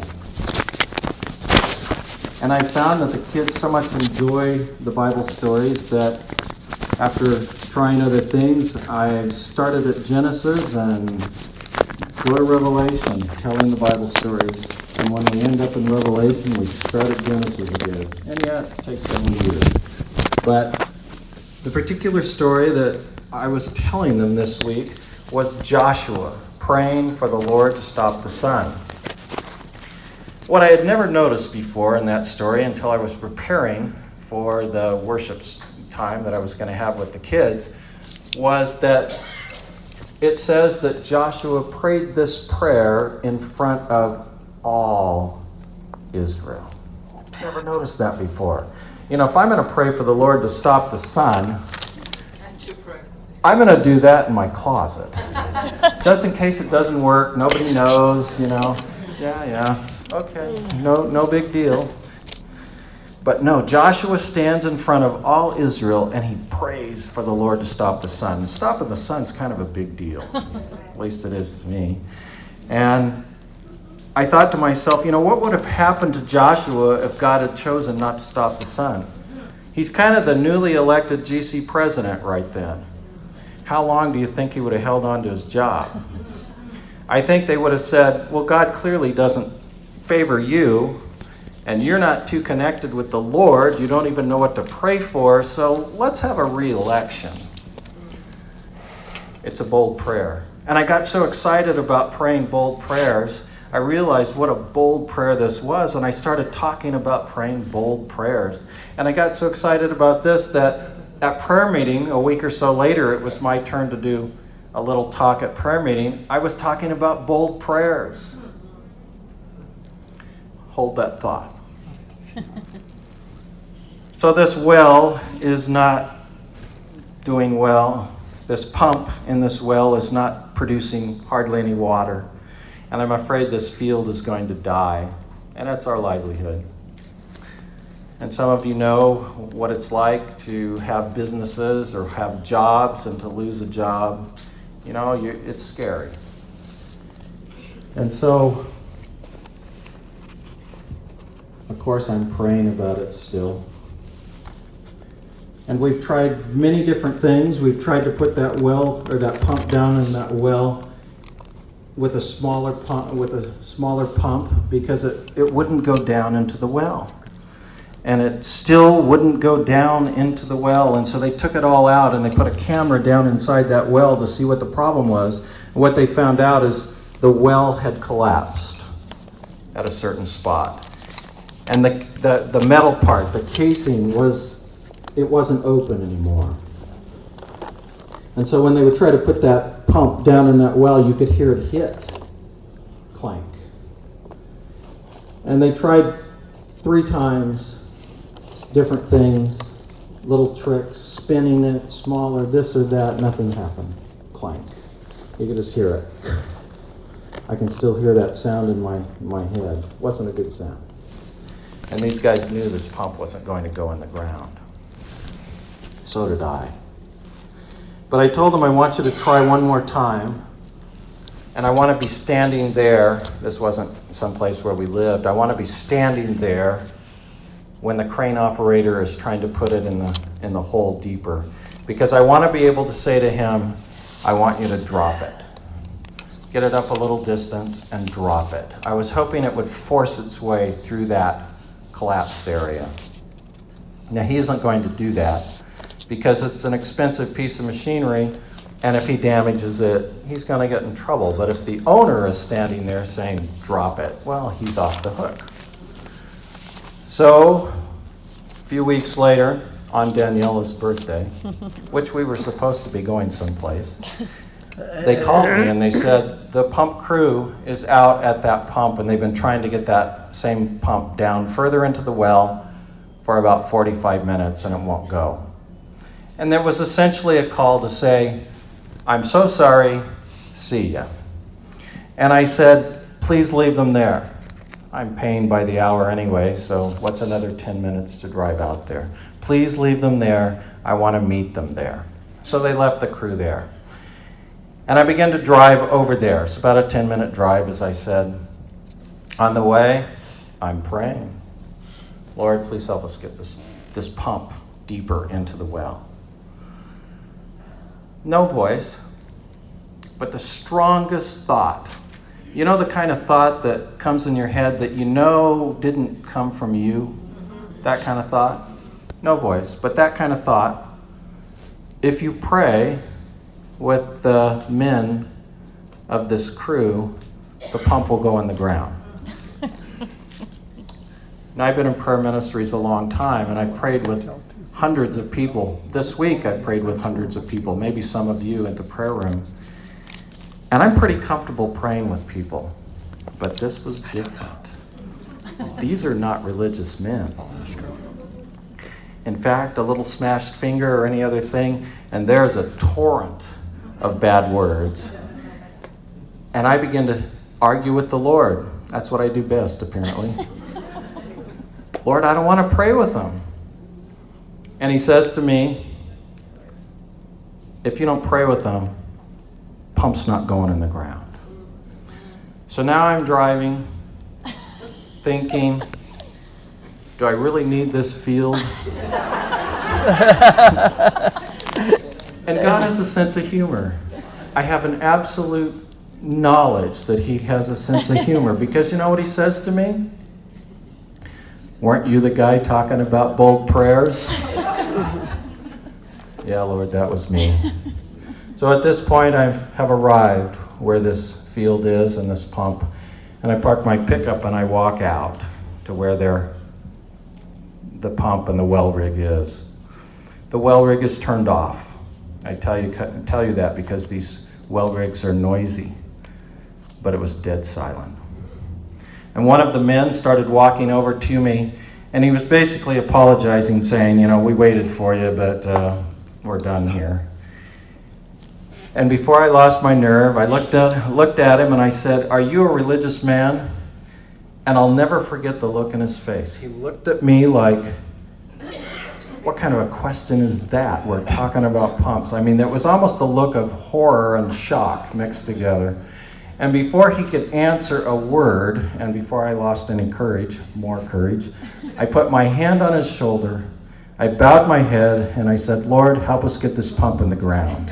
And I found that the kids so much enjoy the Bible stories that after trying other things, I started at Genesis and go to Revelation, telling the Bible stories. And when we end up in Revelation, we start at Genesis again. And yeah, it takes 7 years. But The particular story that I was telling them this week was Joshua praying for the Lord to stop the sun. What I had never noticed before in that story until I was preparing for the worship time that I was going to have with the kids was that it says that Joshua prayed this prayer in front of all Israel. Never noticed that before. You know, if I'm going to pray for the Lord to stop the sun, I'm going to do that in my closet. Just in case it doesn't work, nobody knows, you know. Yeah, okay, no big deal. But no, Joshua stands in front of all Israel and he prays for the Lord to stop the sun. Stopping the sun's kind of a big deal. At least it is to me. And I thought to myself, you know, what would have happened to Joshua if God had chosen not to stop the sun? He's kind of the newly elected GC president right then. How long do you think he would have held on to his job? I think they would have said, well, God clearly doesn't favor you, and you're not too connected with the Lord. You don't even know what to pray for, so let's have a re-election. It's a bold prayer. And I got so excited about praying bold prayers, I realized what a bold prayer this was, and I started talking about praying bold prayers. And I got so excited about this that at prayer meeting, a week or so later, it was my turn to do a little talk at prayer meeting. I was talking about bold prayers. Hold that thought. So this well is not doing well. This pump in this well is not producing hardly any water. And I'm afraid this field is going to die. And that's our livelihood. And some of you know what it's like to have businesses or have jobs and to lose a job. You know, it's scary. And so, of course, I'm praying about it still. And we've tried many different things. We've tried to put that well or that pump down in that well with a smaller pump because it wouldn't go down into the well. And it still wouldn't go down into the well. And so they took it all out and they put a camera down inside that well to see what the problem was. And what they found out is the well had collapsed at a certain spot. And the metal part, the casing, wasn't open anymore. And so when they would try to put that pump down in that well, you could hear it hit, clank. And they tried 3 times, different things, little tricks, spinning it, smaller, this or that, nothing happened. Clank. You could just hear it. I can still hear that sound in my head. Wasn't a good sound. And these guys knew this pump wasn't going to go in the ground. So did I. But I told them I want you to try one more time. And I want to be standing there. This wasn't someplace where we lived. I want to be standing there when the crane operator is trying to put it in the hole deeper. Because I want to be able to say to him, I want you to drop it. Get it up a little distance and drop it. I was hoping it would force its way through that collapsed area. Now he isn't going to do that because it's an expensive piece of machinery, and if he damages it, he's going to get in trouble. But if the owner is standing there saying, drop it, well, he's off the hook. So, a few weeks later, on Daniela's birthday, which we were supposed to be going someplace, they called me and they said, the pump crew is out at that pump and they've been trying to get that same pump down further into the well for about 45 minutes and it won't go. And there was essentially a call to say, I'm so sorry, see ya. And I said, please leave them there. I'm paying by the hour anyway, so what's another 10 minutes to drive out there? Please leave them there. I want to meet them there. So they left the crew there. And I began to drive over there. It's about a 10-minute drive, as I said. On the way, I'm praying. Lord, please help us get this pump deeper into the well. No voice, but the strongest thought. You know the kind of thought that comes in your head that you know didn't come from you? That kind of thought? No voice, but that kind of thought. if you pray with the men of this crew, the pump will go in the ground. Now, I've been in prayer ministries a long time, and I prayed with hundreds of people. This week I prayed with hundreds of people, maybe some of you at the prayer room. And I'm pretty comfortable praying with people, but this was different. These are not religious men. In fact, a little smashed finger or any other thing, and there's a torrent of bad words. And I begin to argue with the Lord. That's what I do best, apparently. Lord, I don't want to pray with them. And he says to me, if you don't pray with them, pump's not going in the ground. So now I'm driving, thinking, do I really need this field? And God has a sense of humor. I have an absolute knowledge that he has a sense of humor, because you know what he says to me? Weren't you the guy talking about bold prayers? Yeah, Lord, that was me. So at this point, I have arrived where this field is and this pump, and I park my pickup and I walk out to where the pump and the well rig is. The well rig is turned off. I tell you that because these well rigs are noisy, but it was dead silent. And one of the men started walking over to me, and he was basically apologizing, saying, you know, we waited for you, but we're done here. And before I lost my nerve, I looked at him and I said, are you a religious man? And I'll never forget the look in his face. He looked at me like, what kind of a question is that? We're talking about pumps. I mean, there was almost a look of horror and shock mixed together. And before he could answer a word, and before I lost any courage, more courage, I put my hand on his shoulder, I bowed my head, and I said, Lord, help us get this pump in the ground.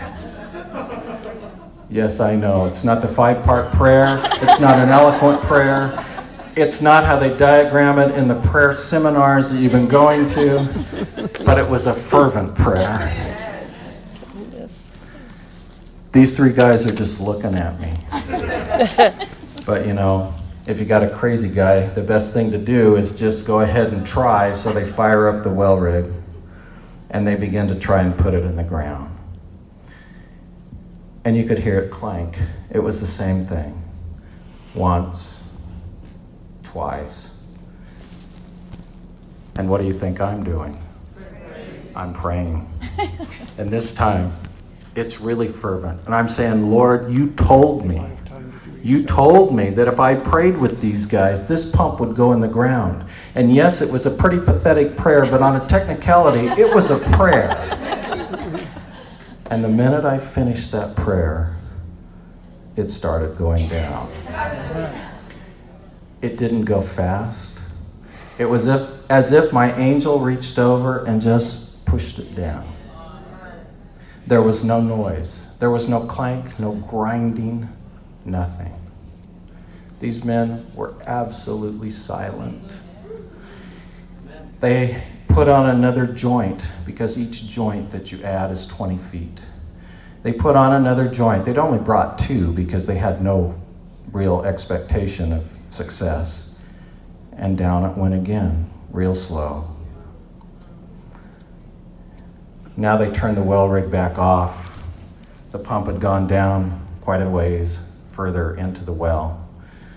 Yes, I know, it's not the 5-part prayer, it's not an eloquent prayer, it's not how they diagram it in the prayer seminars that you've been going to, but it was a fervent prayer. These 3 guys are just looking at me. But you know, if you got a crazy guy, the best thing to do is just go ahead and try. So they fire up the well rig and they begin to try and put it in the ground. And you could hear it clank. It was the same thing. Once, twice. And what do you think I'm doing? I'm praying. And this time, it's really fervent. And I'm saying, Lord, you told me that if I prayed with these guys, this pump would go in the ground. And yes, it was a pretty pathetic prayer, but on a technicality, it was a prayer. And the minute I finished that prayer, it started going down. It didn't go fast. It was as if my angel reached over and just pushed it down. There was no noise. There was no clank, no grinding, nothing. These men were absolutely silent. They put on another joint, because each joint that you add is 20 feet. They put on another joint. They'd only brought 2 because they had no real expectation of success. And down it went again, real slow. Now they turned the well rig back off. The pump had gone down quite a ways further into the well.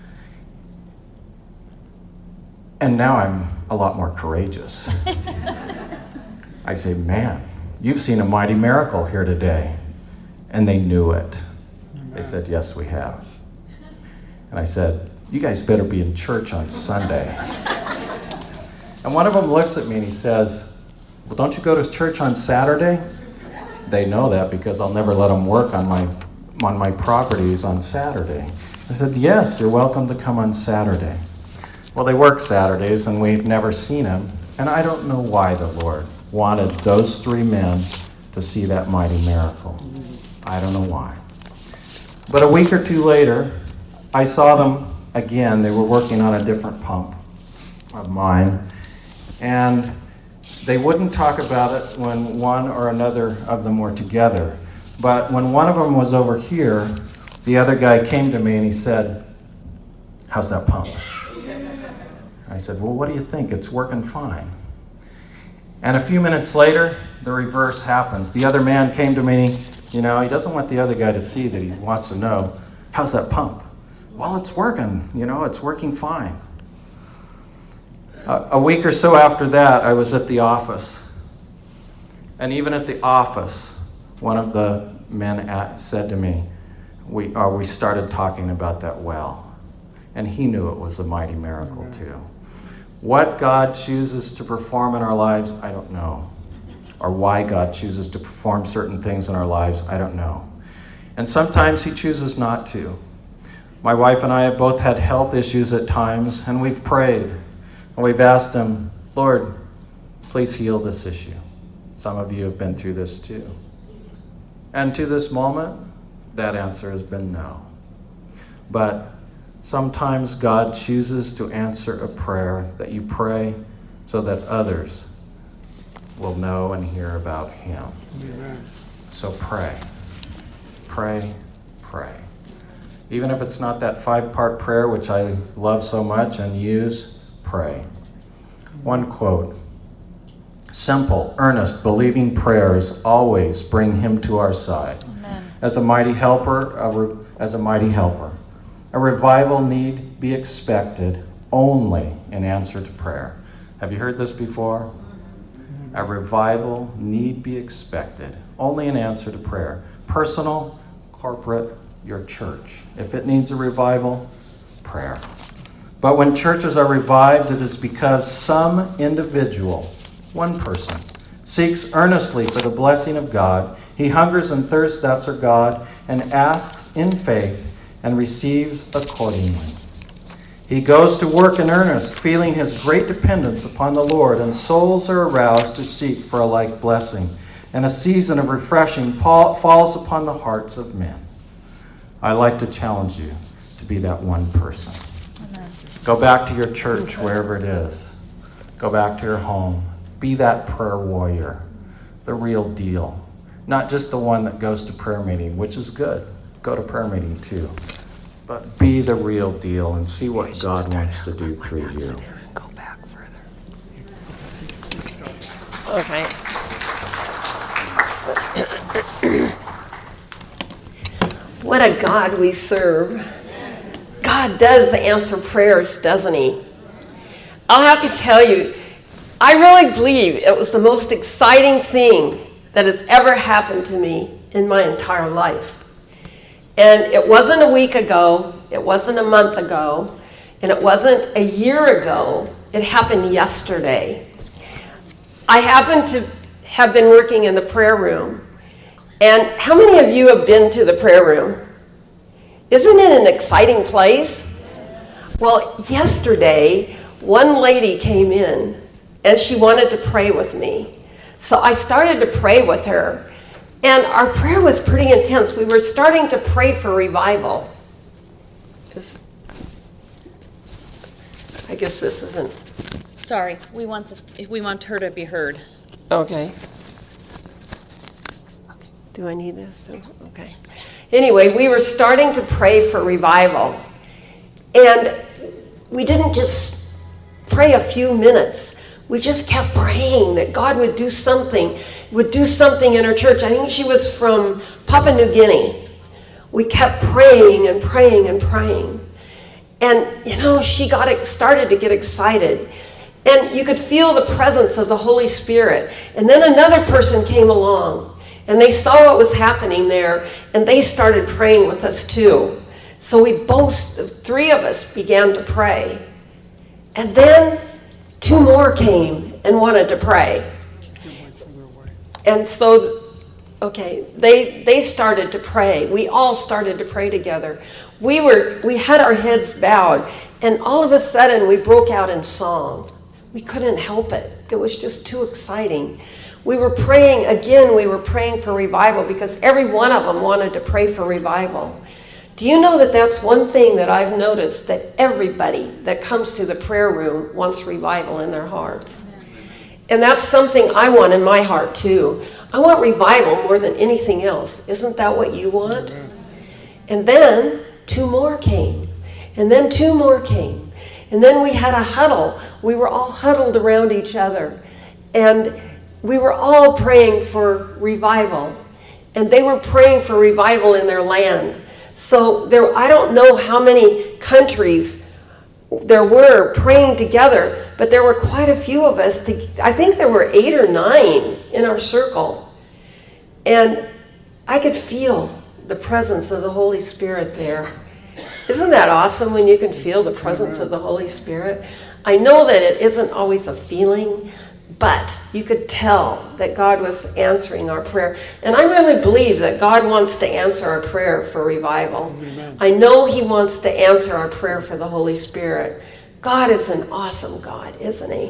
And now I'm a lot more courageous. I say, man, you've seen a mighty miracle here today. And they knew it. They said, yes, we have. And I said, you guys better be in church on Sunday. And one of them looks at me and he says, well, don't you go to church on Saturday? They know that because I'll never let them work on my properties on Saturday. I said, yes, you're welcome to come on Saturday. Well, they work Saturdays and we've never seen them. And I don't know why the Lord wanted those 3 men to see that mighty miracle. I don't know why. But a week or 2 later, I saw them again. They were working on a different pump of mine. And They wouldn't talk about it when one or another of them were together. But when one of them was over here, the other guy came to me and he said, "How's that pump?" I said, "Well, what do you think? It's working fine." And a few minutes later, the reverse happens. The other man came to me, he doesn't want the other guy to see that he wants to know, "How's that pump?" "Well, it's working, it's working fine." A week or so after that, I was at the office. And even at the office, one of the men said to me, we started talking about that well. And he knew it was a mighty miracle too. What God chooses to perform in our lives, I don't know. Or why God chooses to perform certain things in our lives, I don't know. And sometimes he chooses not to. My wife and I have both had health issues at times, and we've prayed. And we've asked him, "Lord, please heal this issue." Some of you have been through this too. And to this moment, that answer has been no. But sometimes God chooses to answer a prayer that you pray so that others will know and hear about him. Amen. So pray. Pray, pray. Even if it's not that 5-part prayer, which I love so much and use, pray. One quote: "Simple, earnest, believing prayers always bring him to our side. Amen. As a mighty helper, a revival need be expected only in answer to prayer." Have you heard this before? A revival need be expected only in answer to prayer. Personal, corporate, your church. If it needs a revival, prayer. But when churches are revived, it is because some individual, one person, seeks earnestly for the blessing of God. He hungers and thirsts after God and asks in faith and receives accordingly. He goes to work in earnest, feeling his great dependence upon the Lord, and souls are aroused to seek for a like blessing. And a season of refreshing falls upon the hearts of men. I like to challenge you to be that one person. Go back to your church, wherever it is. Go back to your home. Be that prayer warrior, the real deal. Not just the one that goes to prayer meeting, which is good. Go to prayer meeting too. But be the real deal and see what God wants to do through you. Go back further. Okay. What a God we serve. God does answer prayers, doesn't he? I'll have to tell you, I really believe it was the most exciting thing that has ever happened to me in my entire life. And it wasn't a week ago, it wasn't a month ago, and it wasn't a year ago. It happened yesterday. I happen to have been working in the prayer room. And how many of you have been to the prayer room? Isn't it an exciting place? Well, yesterday, one lady came in and she wanted to pray with me. So I started to pray with her. And our prayer was pretty intense. We were starting to pray for revival. I guess this isn't. Sorry, we want her to be heard. Okay. Do I need this? Okay. Anyway, we were starting to pray for revival. And we didn't just pray a few minutes. We just kept praying that God would do something in her church. I think she was from Papua New Guinea. We kept praying and praying and praying. And, she started to get excited. And you could feel the presence of the Holy Spirit. And then another person came along. And they saw what was happening there, and they started praying with us too. So three of us began to pray. And then 2 more came and wanted to pray. And so, they started to pray. We all started to pray together. We had our heads bowed, and all of a sudden we broke out in song. We couldn't help it. It was just too exciting. We were praying for revival because every one of them wanted to pray for revival. Do you know that that's one thing that I've noticed, that everybody that comes to the prayer room wants revival in their hearts? And that's something I want in my heart too. I want revival more than anything else. Isn't that what you want? And then 2 more came. And then 2 more came. And then we had a huddle. We were all huddled around each other. And we were all praying for revival. And they were praying for revival in their land. So I don't know how many countries there were praying together, but there were quite a few of us. I think there were 8 or 9 in our circle. And I could feel the presence of the Holy Spirit there. Isn't that awesome when you can feel the presence of the Holy Spirit? I know that it isn't always a feeling, but you could tell that God was answering our prayer. And I really believe that God wants to answer our prayer for revival. Amen. I know he wants to answer our prayer for the Holy Spirit. God is an awesome God, isn't he?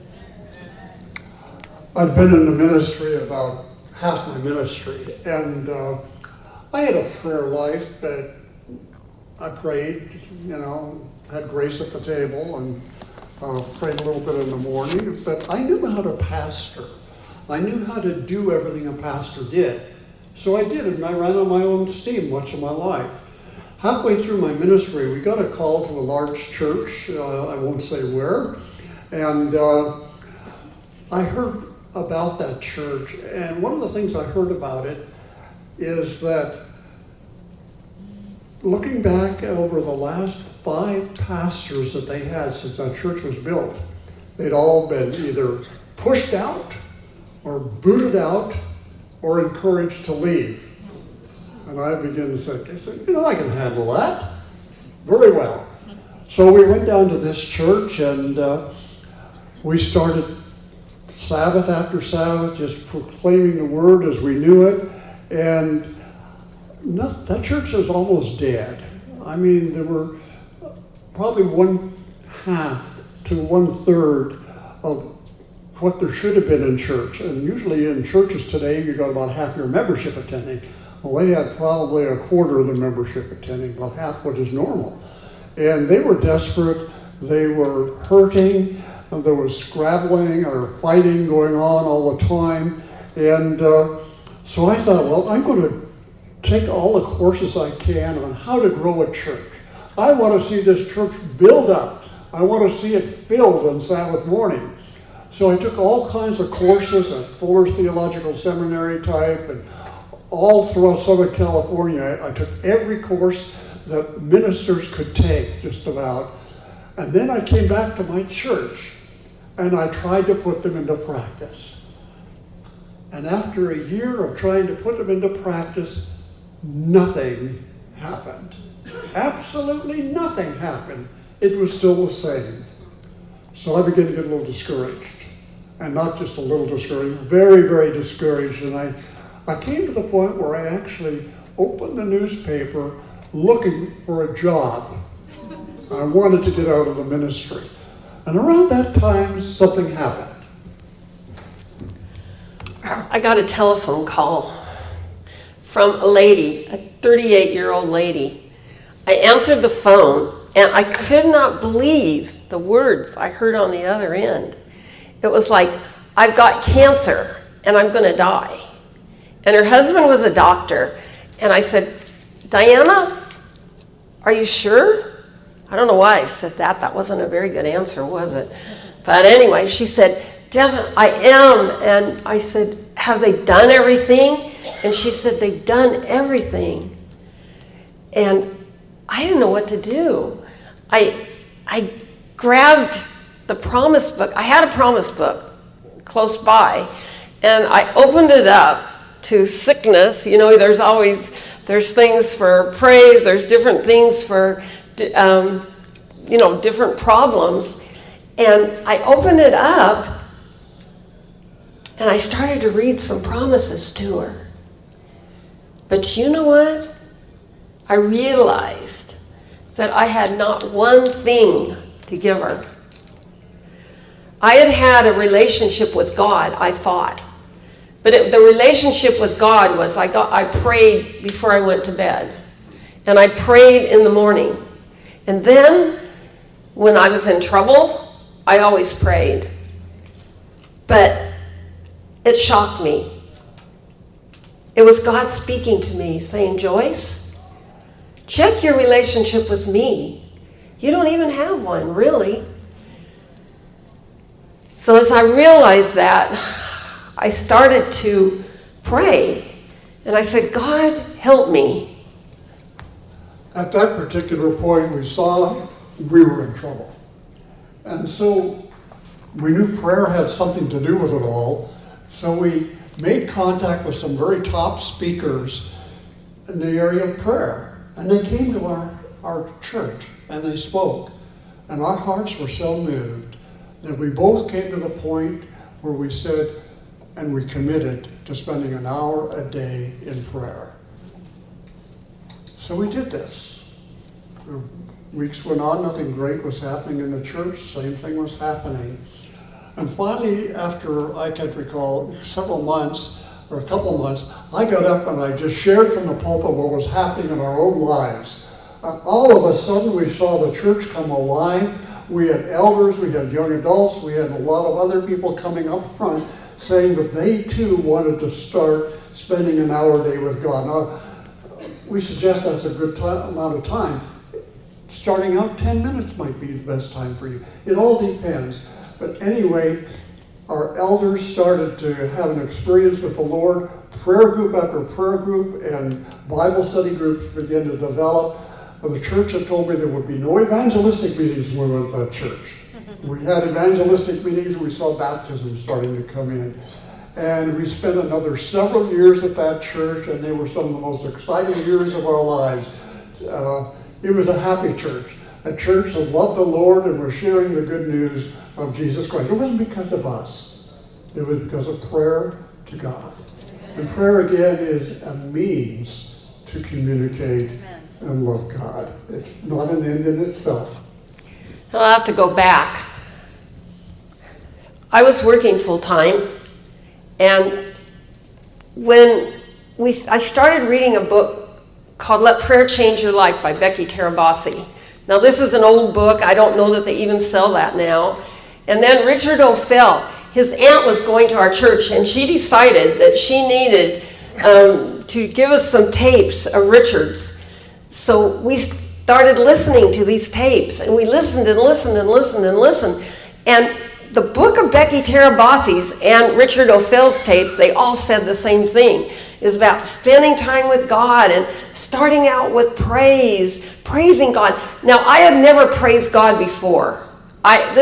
I've been in the ministry about half my ministry, and I had a prayer life that I prayed, had grace at the table, and prayed a little bit in the morning, but I knew how to pastor. I knew how to do everything a pastor did. So I did, and I ran on my own steam much of my life. Halfway through my ministry, we got a call to a large church, I won't say where, and I heard about that church, and one of the things I heard about it is that looking back over the last 5 pastors that they had since that church was built, they'd all been either pushed out or booted out or encouraged to leave. And I began to think, I can handle that very well. So we went down to this church, and we started Sabbath after Sabbath, just proclaiming the word as we knew it. And that church is almost dead. I mean, there were probably 1/2 to 1/3 of what there should have been in church. And usually in churches today, you got about half your membership attending. Well, they had probably 1/4 of the membership attending, about half what is normal. And they were desperate. They were hurting. There was scrabbling or fighting going on all the time. And so I thought, well, I'm going to take all the courses I can on how to grow a church. I want to see this church build up. I want to see it filled on Sabbath morning. So I took all kinds of courses at Fuller's Theological Seminary type, and all throughout Southern California. I took every course that ministers could take, just about. And then I came back to my church, and I tried to put them into practice. And after a year of trying to put them into practice, nothing happened. Absolutely nothing happened. It was still the same. So I began to get a little discouraged. And not just a little discouraged, very, very discouraged. And I came to the point where I actually opened the newspaper looking for a job. I wanted to get out of the ministry. And around that time, something happened. I got a telephone call from a lady, a 38-year-old lady. I answered the phone, and I could not believe the words I heard on the other end. It was like, I've got cancer, and I'm going to die. And her husband was a doctor. And I said, Diana, are you sure? I don't know why I said that. That wasn't a very good answer, was it? But anyway, she said, definitely, I am. And I said, have they done everything? And she said, they've done everything. And I didn't know what to do. I grabbed the promise book. I had a promise book close by. And I opened it up to sickness. You know, there's things for praise. There's different things for, different problems. And I opened it up, and I started to read some promises to her. But you know what? I realized that I had not one thing to give her. I had had a relationship with God, I thought. But the relationship with God was I prayed before I went to bed. And I prayed in the morning. And then, when I was in trouble, I always prayed. But it shocked me. It was God speaking to me, saying, Joyce, check your relationship with me. You don't even have one, really. So as I realized that, I started to pray. And I said, God, help me. At that particular point, we saw we were in trouble. And so we knew prayer had something to do with it all. So we made contact with some very top speakers in the area of prayer. And they came to our church and they spoke. And our hearts were so moved that we both came to the point where we said, and we committed to spending an hour a day in prayer. So we did this. The weeks went on, nothing great was happening in the church, same thing was happening. And finally, after I can recall several months, or a couple months, I got up and I just shared from the pulpit what was happening in our own lives. All of a sudden we saw the church come alive. We had elders, we had young adults, we had a lot of other people coming up front saying that they too wanted to start spending an hour a day with God. Now, we suggest that's a good amount of time. Starting out, 10 minutes might be the best time for you. It all depends. But anyway, our elders started to have an experience with the Lord. Prayer group after prayer group and Bible study groups began to develop. The church had told me there would be no evangelistic meetings when we went to that church. We had evangelistic meetings, we saw baptism starting to come in. And we spent another several years at that church, and they were some of the most exciting years of our lives. It was a happy church, a church that loved the Lord and was sharing the good news of Jesus Christ. It wasn't because of us. It was because of prayer to God. And prayer, again, is a means to communicate and love God. It's not an end in itself. I'll have to go back. I was working full-time, and when I started reading a book called Let Prayer Change Your Life by Becky Tarabasi. Now, this is an old book. I don't know that they even sell that now. And then Richard O'Fell, his aunt was going to our church, and she decided that she needed to give us some tapes of Richard's. So we started listening to these tapes, and we listened and listened and listened and listened. And the book of Becky Tarabasi's and Richard O'Fell's tapes, they all said the same thing. It's about spending time with God and starting out with praise, praising God. Now, I had never praised God before. I've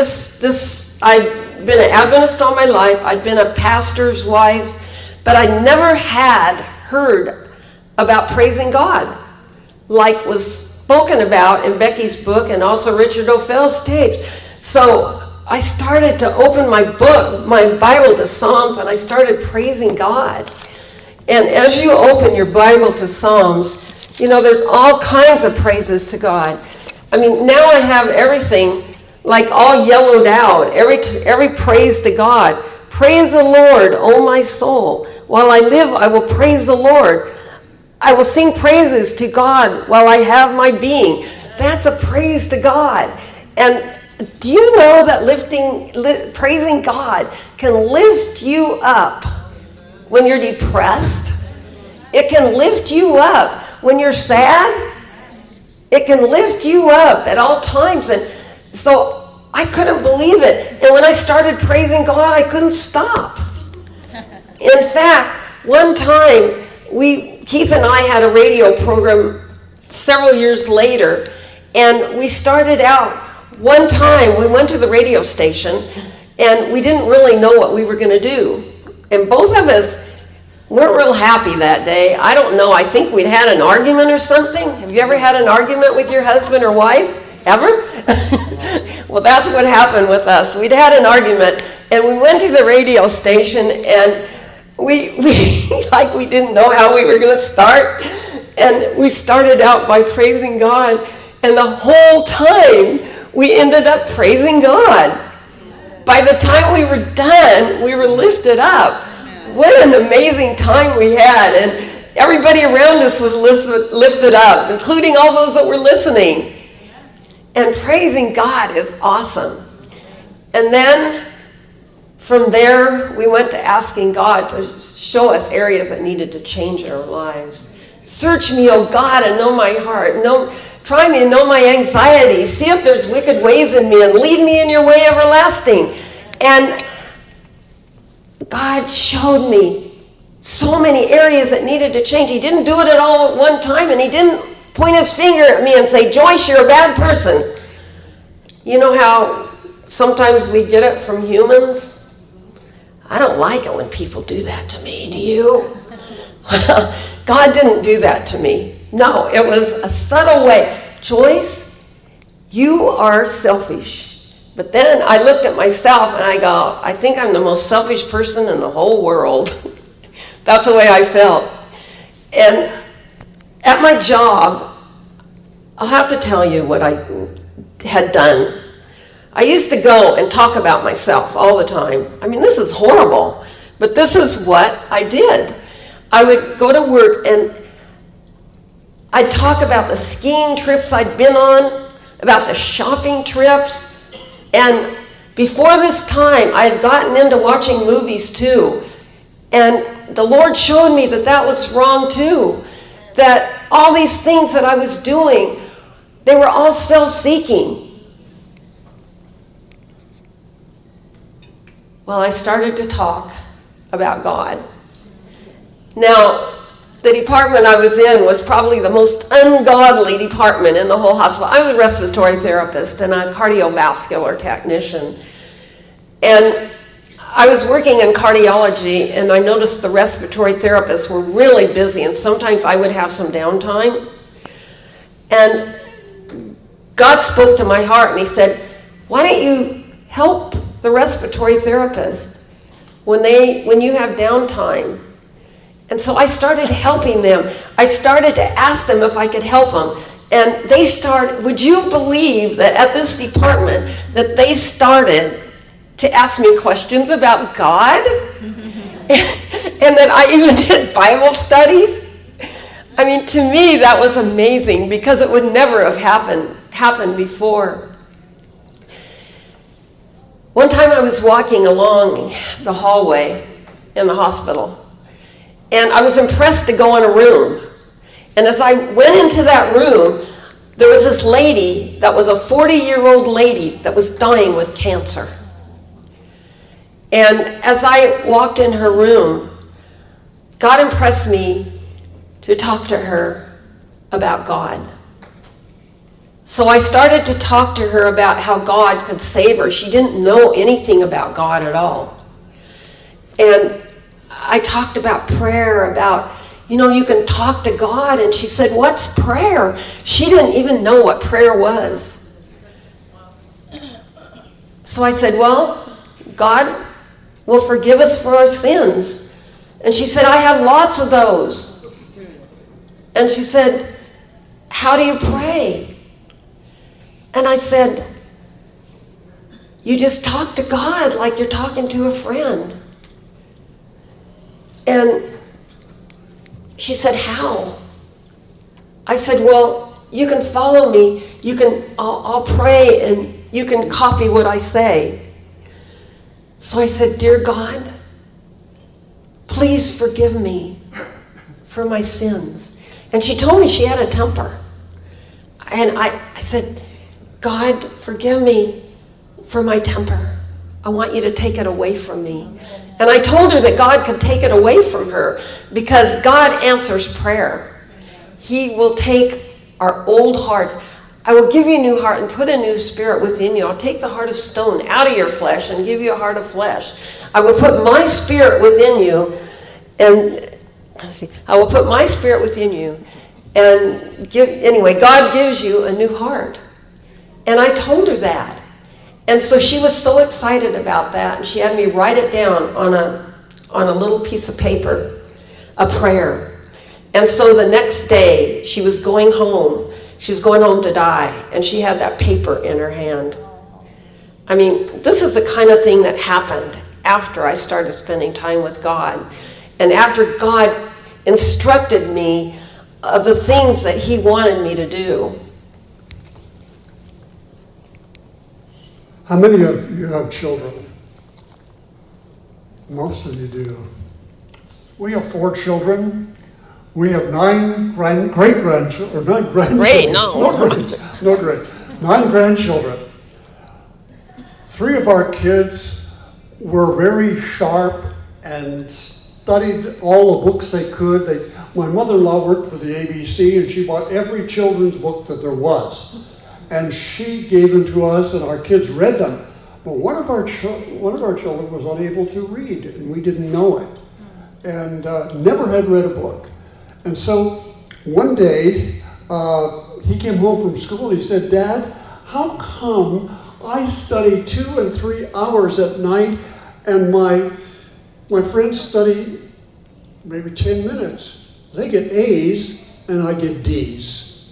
been an Adventist all my life. I'd been a pastor's wife, but I never had heard about praising God like was spoken about in Becky's book and also Richard O'Fell's tapes. So I started to open my Bible to Psalms, and I started praising God. And as you open your Bible to Psalms, there's all kinds of praises to God. I mean, now I have everything like all yellowed out, every praise to God. Praise the Lord, O my soul. While I live, I will praise the Lord. I will sing praises to God while I have my being. That's a praise to God. And do you know that praising God can lift you up when you're depressed? It can lift you up when you're sad. It can lift you up at all times. And so I couldn't believe it. And when I started praising God, I couldn't stop. In fact, one time, Keith and I had a radio program several years later, and we started out, one time we went to the radio station, and we didn't really know what we were going to do. And both of us weren't real happy that day. I don't know, I think we'd had an argument or something. Have you ever had an argument with your husband or wife? Ever? Well, that's what happened with us. We'd had an argument, and we went to the radio station, and we didn't know how we were going to start. And we started out by praising God. And the whole time, we ended up praising God. By the time we were done, we were lifted up. What an amazing time we had. And everybody around us was lifted up, including all those that were listening. And praising God is awesome. And then From there, we went to asking God to show us areas that needed to change in our lives. Search me, O God, and know my heart. Try me and know my anxiety. See if there's wicked ways in me and lead me in your way everlasting. And God showed me so many areas that needed to change. He didn't do it at all at one time, and he didn't point his finger at me and say, Joyce, you're a bad person. You know how sometimes we get it from humans? I don't like it when people do that to me, do you? Well, God didn't do that to me. No, it was a subtle way. Joyce, you are selfish. But then I looked at myself and I go, I think I'm the most selfish person in the whole world. That's the way I felt. And at my job, I'll have to tell you what I had done. I used to go and talk about myself all the time. I mean, this is horrible, but this is what I did. I would go to work and I'd talk about the skiing trips I'd been on, about the shopping trips, and before this time, I had gotten into watching movies too. And the Lord showed me that that was wrong too. That all these things that I was doing, they were all self-seeking. Well, I started to talk about God. Now, the department I was in was probably the most ungodly department in the whole hospital. I was a respiratory therapist and a cardiovascular technician. And I was working in cardiology, and I noticed the respiratory therapists were really busy, and sometimes I would have some downtime. And God spoke to my heart, and he said, why don't you help the respiratory therapist when you have downtime? And so I started helping them. I started to ask them if I could help them. And they started, would you believe that at this department that they started to ask me questions about God? And that I even did Bible studies? I mean, to me, that was amazing because it would never have happened before. One time I was walking along the hallway in the hospital, and I was impressed to go in a room. And as I went into that room, there was this lady that was a 40-year-old lady that was dying with cancer. And as I walked in her room, God impressed me to talk to her about God. So I started to talk to her about how God could save her. She didn't know anything about God at all. And I talked about prayer, about, you can talk to God. And she said, what's prayer? She didn't even know what prayer was. So I said, well, God will forgive us for our sins. And she said, I have lots of those. And she said, how do you pray? And I said, you just talk to God like you're talking to a friend. And she said, how? I said, well, you can follow me. I'll pray and you can copy what I say. So I said, dear God, please forgive me for my sins. And she told me she had a temper. And I said, God, forgive me for my temper. I want you to take it away from me. And I told her that God could take it away from her because God answers prayer. He will take our old hearts. I will give you a new heart and put a new spirit within you. I'll take the heart of stone out of your flesh and give you a heart of flesh. I will put my spirit within you, and I will put my spirit within you, and God gives you a new heart. And I told her that. And so she was so excited about that, and she had me write it down on a little piece of paper, a prayer. And so the next day, she was going home. She was going home to die, and she had that paper in her hand. I mean, this is the kind of thing that happened after I started spending time with God, and after God instructed me of the things that He wanted me to do. How many of you have children? Most of you do. We have 4 children. We have 9 great-grandchildren, or 9 grandchildren. Great, no. No great. 9 grandchildren. 3 of our kids were very sharp and studied all the books they could. My mother-in-law worked for the ABC, and she bought every children's book that there was. And she gave them to us, and our kids read them. But one of our children was unable to read, and we didn't know it, and never had read a book. And so one day, he came home from school, and he said, "Dad, how come I study 2 and 3 hours at night, and my friends study maybe 10 minutes. They get A's, and I get D's."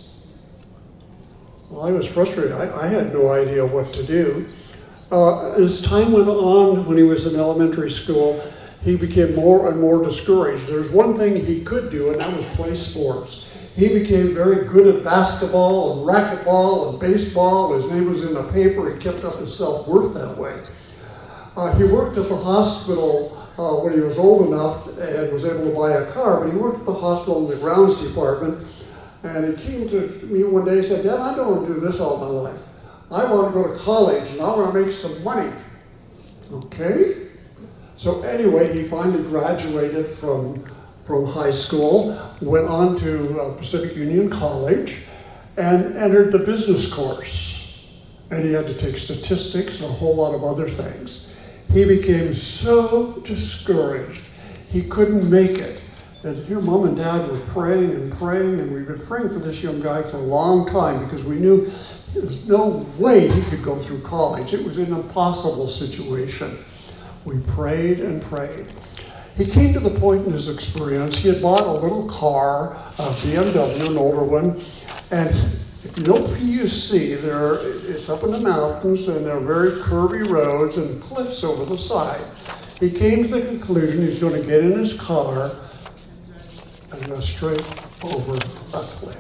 Well, I was frustrated. I had no idea what to do. As time went on, when he was in elementary school, he became more and more discouraged. There's one thing he could do, and that was play sports. He became very good at basketball and racquetball and baseball. His name was in the paper. He kept up his self-worth that way. He worked at the hospital when he was old enough and was able to buy a car, but he worked at the hospital in the grounds department. And he came to me one day and said, "Dad, I don't want to do this all my life. I want to go to college and I want to make some money." Okay. So anyway, he finally graduated from high school, went on to Pacific Union College, and entered the business course. And he had to take statistics and a whole lot of other things. He became so discouraged, he couldn't make it. And here Mom and Dad were praying, and we've been praying for this young guy for a long time because we knew there was no way he could go through college. It was an impossible situation. We prayed and prayed. He came to the point in his experience, he had bought a little car, a BMW, an older one, and if you know PUC, it's up in the mountains, and there are very curvy roads and cliffs over the side. He came to the conclusion he's going to get in his car and go straight over a cliff.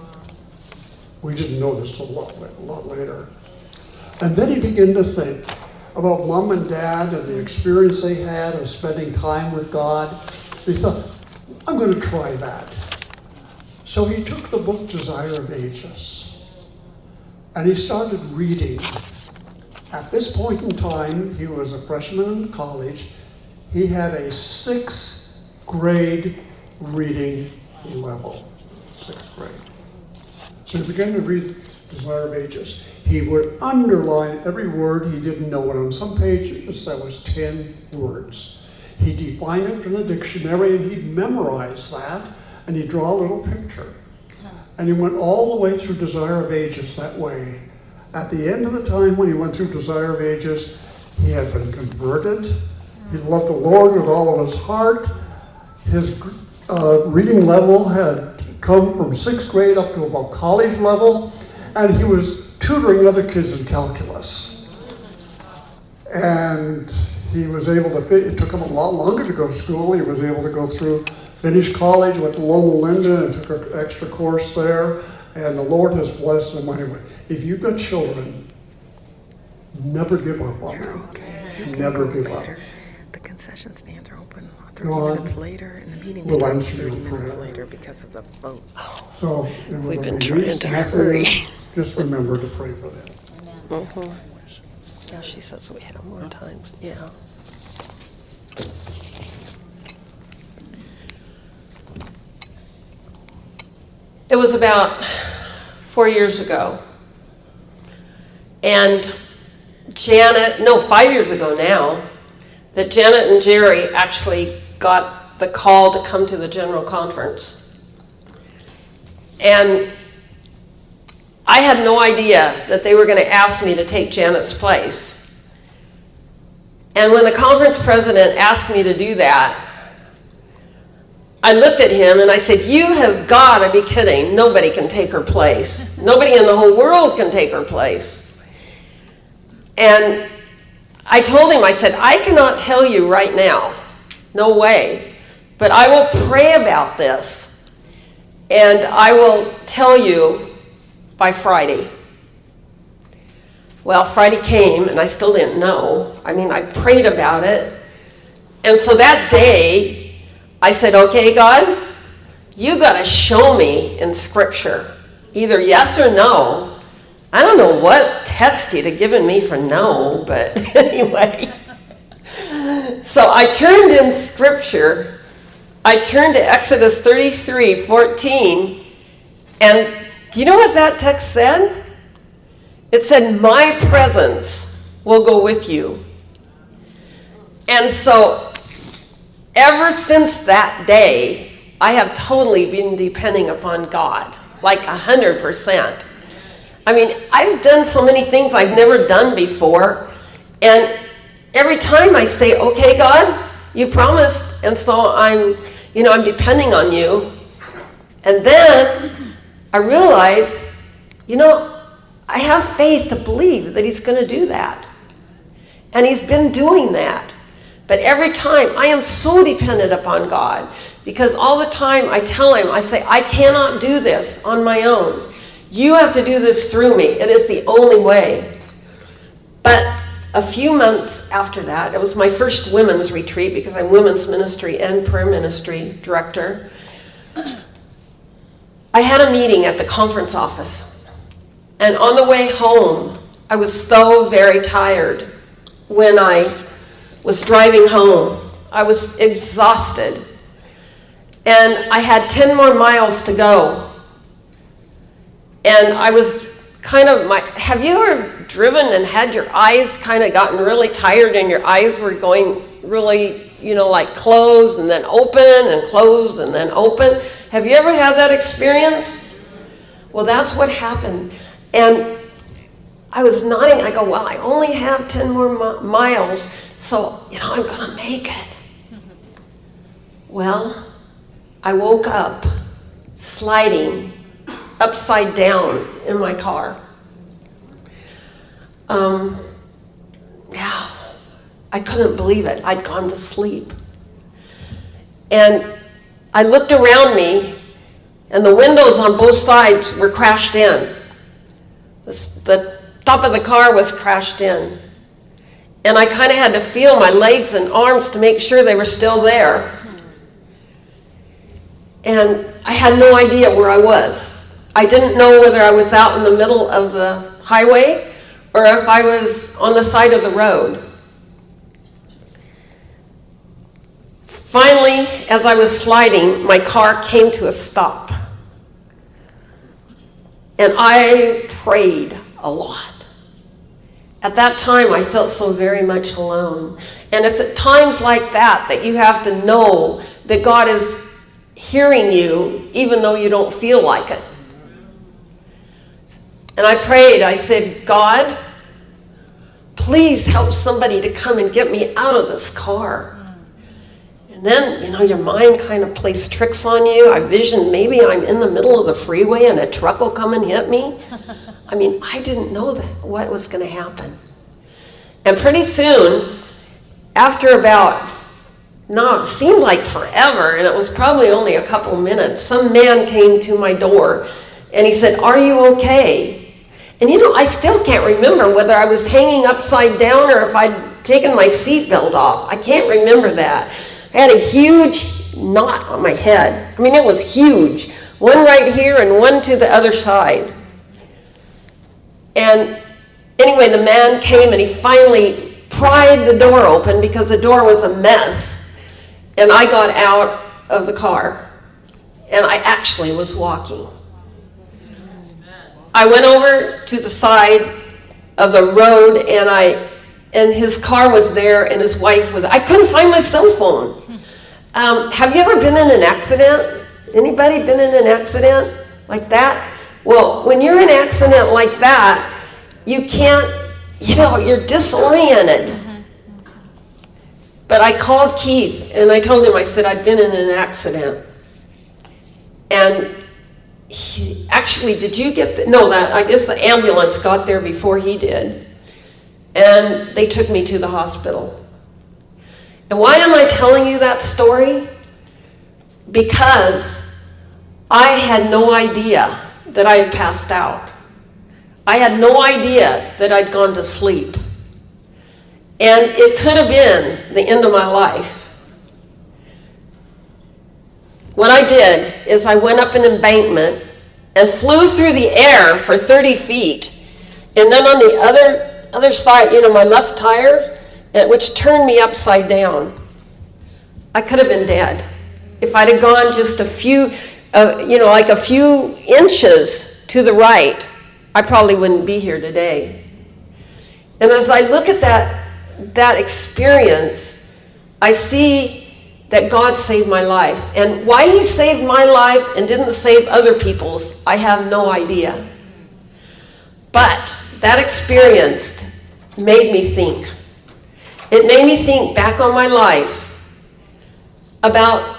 We didn't know this a lot later. And then he began to think about Mom and Dad and the experience they had of spending time with God. He thought, I'm going to try that. So he took the book Desire of Ages, and he started reading. At this point in time, he was a freshman in college. He had a 6th grade reading level, 6th grade. So he began to read Desire of Ages. He would underline every word he didn't know, and on some pages that was 10 words. He'd define it from the dictionary, and he'd memorize that, and he'd draw a little picture. And he went all the way through Desire of Ages that way. At the end of the time when he went through Desire of Ages, he had been converted. He loved the Lord with all of his heart. His reading level had come from 6th grade up to about college level, and he was tutoring other kids in calculus. And he was able to, it took him a lot longer to go to school. He was able to go through, finish college, went to Loma Linda and took an extra course there. And the Lord has blessed him anyway. If you've got children, never give up on them. Never give up. The concession stands are open 30 God minutes later, and the meeting will starts answer 30 your minutes prayer. later because of the vote. So We've been trying to hurry. Just remember to pray for them. Mm-hmm. Yeah, she says we have more times. Yeah. It was about 4 years ago. And 5 years ago now, that Janet and Jerry actually got the call to come to the general conference. And I had no idea that they were going to ask me to take Janet's place. And when the conference president asked me to do that, I looked at him and I said, "You have got to be kidding. Nobody can take her place. Nobody in the whole world can take her place." And I told him, I said, "I cannot tell you right now. No way. But I will pray about this. And I will tell you by Friday." Well, Friday came and I still didn't know. I mean, I prayed about it. And so that day, I said, okay, God, you got to show me in Scripture, either yes or no. I don't know what text you'd have given me for no, but anyway. So I turned in Scripture. I turned to Exodus 33:14, and do you know what that text said? It said, my presence will go with you. And so ever since that day, I have totally been depending upon God, like 100%. I mean, I've done so many things I've never done before, and every time I say, okay, God, you promised, and so I'm depending on you. And then I realize, I have faith to believe that he's going to do that. And he's been doing that. But every time, I am so dependent upon God, because all the time I tell him, I say, I cannot do this on my own. You have to do this through me. It is the only way. But a few months after that, it was my first women's retreat, because I'm women's ministry and prayer ministry director. I had a meeting at the conference office. And on the way home, I was so very tired. When I was driving home, I was exhausted. And I had 10 more miles to go. And I was have you ever driven and had your eyes kind of gotten really tired and your eyes were going really, like closed and then open and closed and then open? Have you ever had that experience? Well, that's what happened. And I was nodding. I go, well, I only have 10 more miles, so, I'm going to make it. Well, I woke up sliding upside down in my car. I couldn't believe it. I'd gone to sleep. And I looked around me, and the windows on both sides were crashed in. The top of the car was crashed in. And I kind of had to feel my legs and arms to make sure they were still there. And I had no idea where I was. I didn't know whether I was out in the middle of the highway or if I was on the side of the road. Finally, as I was sliding, my car came to a stop. And I prayed a lot. At that time, I felt so very much alone. And it's at times like that that you have to know that God is hearing you, even though you don't feel like it. And I prayed. I said, God, please help somebody to come and get me out of this car. And then, your mind kind of plays tricks on you. I visioned maybe I'm in the middle of the freeway and a truck will come and hit me. I didn't know what was going to happen. And pretty soon, after it seemed like forever, and it was probably only a couple minutes, some man came to my door and he said, are you okay? And I still can't remember whether I was hanging upside down or if I'd taken my seatbelt off. I can't remember that. I had a huge knot on my head. It was huge. One right here and one to the other side. And anyway, the man came and he finally pried the door open because the door was a mess. And I got out of the car. And I actually was walking. I went over to the side of the road and his car was there and his wife was there. I couldn't find my cell phone. Have you ever been in an accident? Anybody been in an accident like that? Well, when you're in an accident like that, you can't, you're disoriented. But I called Keith and I told him, I said, I'd been in an accident. And did you get I guess the ambulance got there before he did. And they took me to the hospital. And why am I telling you that story? Because I had no idea that I had passed out. I had no idea that I'd gone to sleep. And it could have been the end of my life. what I did is I went up an embankment and flew through the air for 30 feet. And then on the other side, my left tire, which turned me upside down. I could have been dead. If I'd have gone just a few, like a few inches to the right, I probably wouldn't be here today. And as I look at that experience, I see that God saved my life. And why he saved my life and didn't save other people's, I have no idea. But that experience made me think. It made me think back on my life about,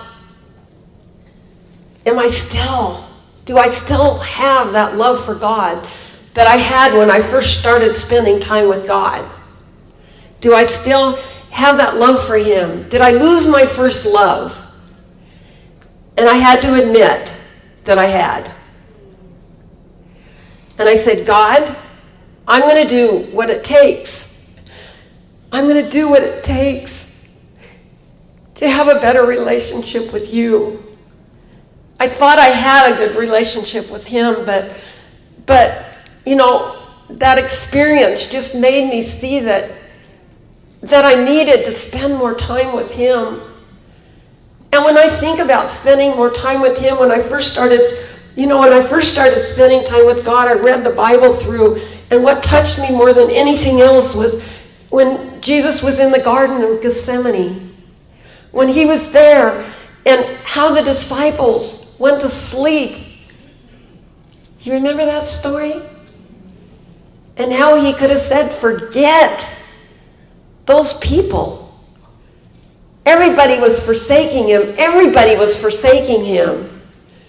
do I still have that love for God that I had when I first started spending time with God? Do I still have that love for him? Did I lose my first love? And I had to admit that I had. And I said, God, I'm going to do what it takes. I'm going to do what it takes to have a better relationship with you. I thought I had a good relationship with him, but that experience just made me see that I needed to spend more time with him. And when I think about spending more time with him, when I first started spending time with God, I read the Bible through, and what touched me more than anything else was when Jesus was in the Garden of Gethsemane, when he was there, and how the disciples went to sleep. Do you remember that story? And how he could have said, forget those people. Everybody was forsaking him. Everybody was forsaking him.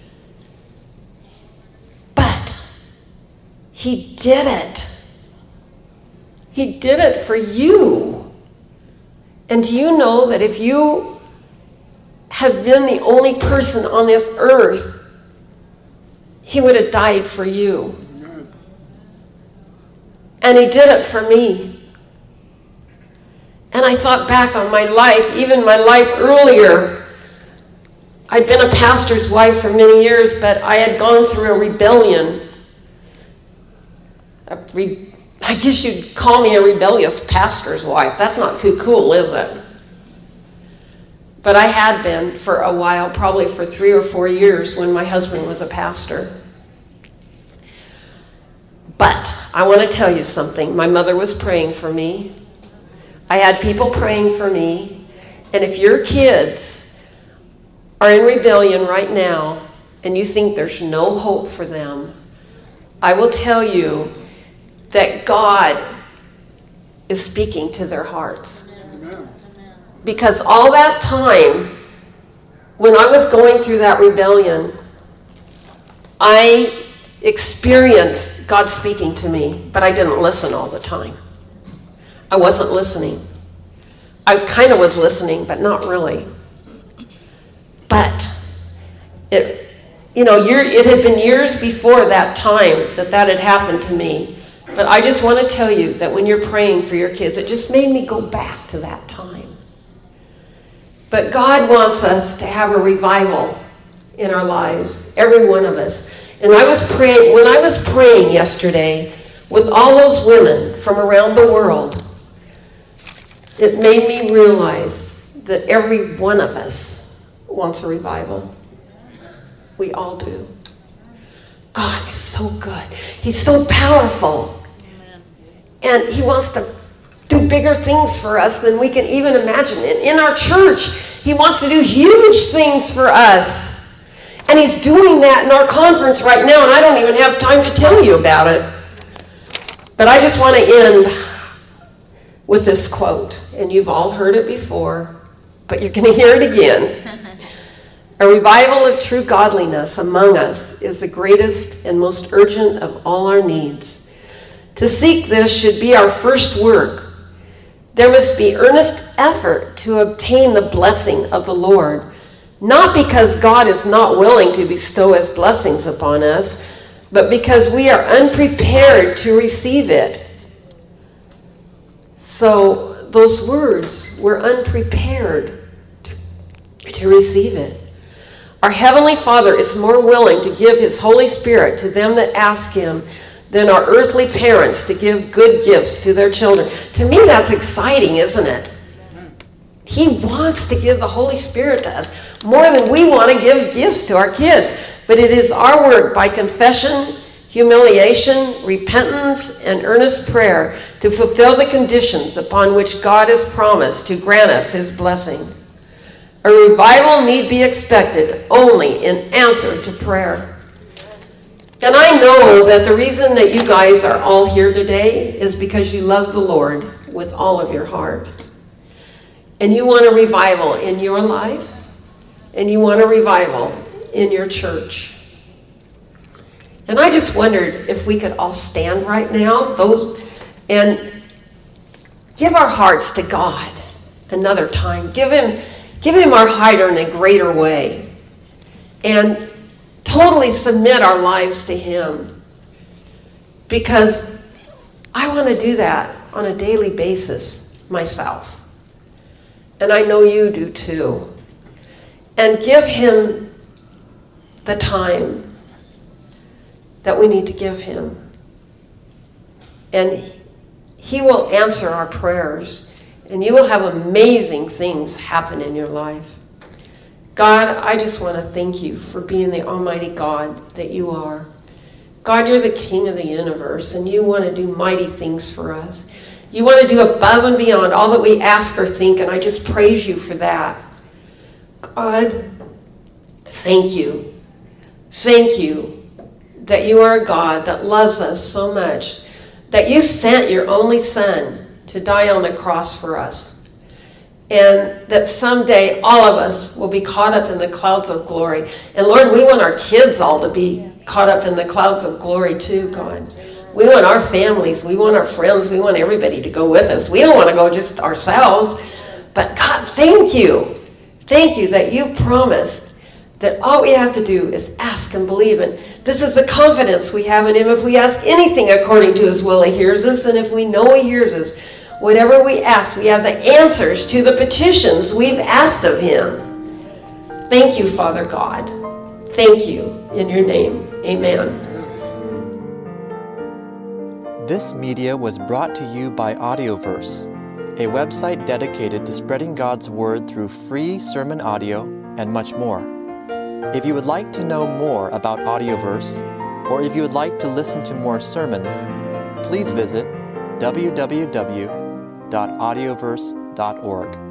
But he did it. He did it for you. And do you know that if you had been the only person on this earth, he would have died for you. And he did it for me. And I thought back on my life, even my life earlier. I'd been a pastor's wife for many years, but I had gone through a rebellion. I guess you'd call me a rebellious pastor's wife. That's not too cool, is it? But I had been for a while, probably for 3 or 4 years when my husband was a pastor. But I want to tell you something. My mother was praying for me. I had people praying for me. And if your kids are in rebellion right now and you think there's no hope for them, I will tell you that God is speaking to their hearts. Amen. Because all that time, when I was going through that rebellion, I experienced God speaking to me, but I didn't listen all the time. I wasn't listening. I kind of was listening, but not really. But it had been years before that time that had happened to me. But I just want to tell you that when you're praying for your kids, it just made me go back to that time. But God wants us to have a revival in our lives, every one of us. And when I was praying yesterday with all those women from around the world, it made me realize that every one of us wants a revival. We all do. God is so good. He's so powerful. And he wants to do bigger things for us than we can even imagine. And in our church, he wants to do huge things for us. And he's doing that in our conference right now, and I don't even have time to tell you about it. But I just want to end with this quote, and you've all heard it before, but you're going to hear it again. A revival of true godliness among us is the greatest and most urgent of all our needs. To seek this should be our first work. There must be earnest effort to obtain the blessing of the Lord, not because God is not willing to bestow his blessings upon us, but because we are unprepared to receive it. So those words, we're unprepared to receive it. Our Heavenly Father is more willing to give His Holy Spirit to them that ask Him than our earthly parents to give good gifts to their children. To me, that's exciting, isn't it? He wants to give the Holy Spirit to us more than we want to give gifts to our kids. But it is our work by confession, humiliation, repentance, and earnest prayer to fulfill the conditions upon which God has promised to grant us His blessing. A revival need be expected only in answer to prayer. And I know that the reason that you guys are all here today is because you love the Lord with all of your heart. And you want a revival in your life, and you want a revival in your church. And I just wondered if we could all stand right now, and give our hearts to God another time. Give him our heart in a greater way. And totally submit our lives to Him. Because I want to do that on a daily basis myself. And I know you do too. And give Him the time that we need to give Him. And He will answer our prayers. And you will have amazing things happen in your life. God, I just want to thank You for being the Almighty God that You are. God, You're the King of the universe, and You want to do mighty things for us. You want to do above and beyond all that we ask or think, and I just praise You for that. God, thank You. Thank You that You are a God that loves us so much, that You sent Your only Son to die on the cross for us. And that someday all of us will be caught up in the clouds of glory. And Lord, we want our kids all to be caught up in the clouds of glory too, God. We want our families, we want our friends, we want everybody to go with us. We don't want to go just ourselves. But God, thank You. Thank You that You promised that all we have to do is ask and believe. And this is the confidence we have in Him. If we ask anything according to His will, He hears us. And if we know He hears us, whatever we ask, we have the answers to the petitions we've asked of Him. Thank You, Father God. Thank You. In Your name, amen. This media was brought to you by Audioverse, a website dedicated to spreading God's Word through free sermon audio and much more. If you would like to know more about Audioverse, or if you would like to listen to more sermons, please visit www.audioverse.org.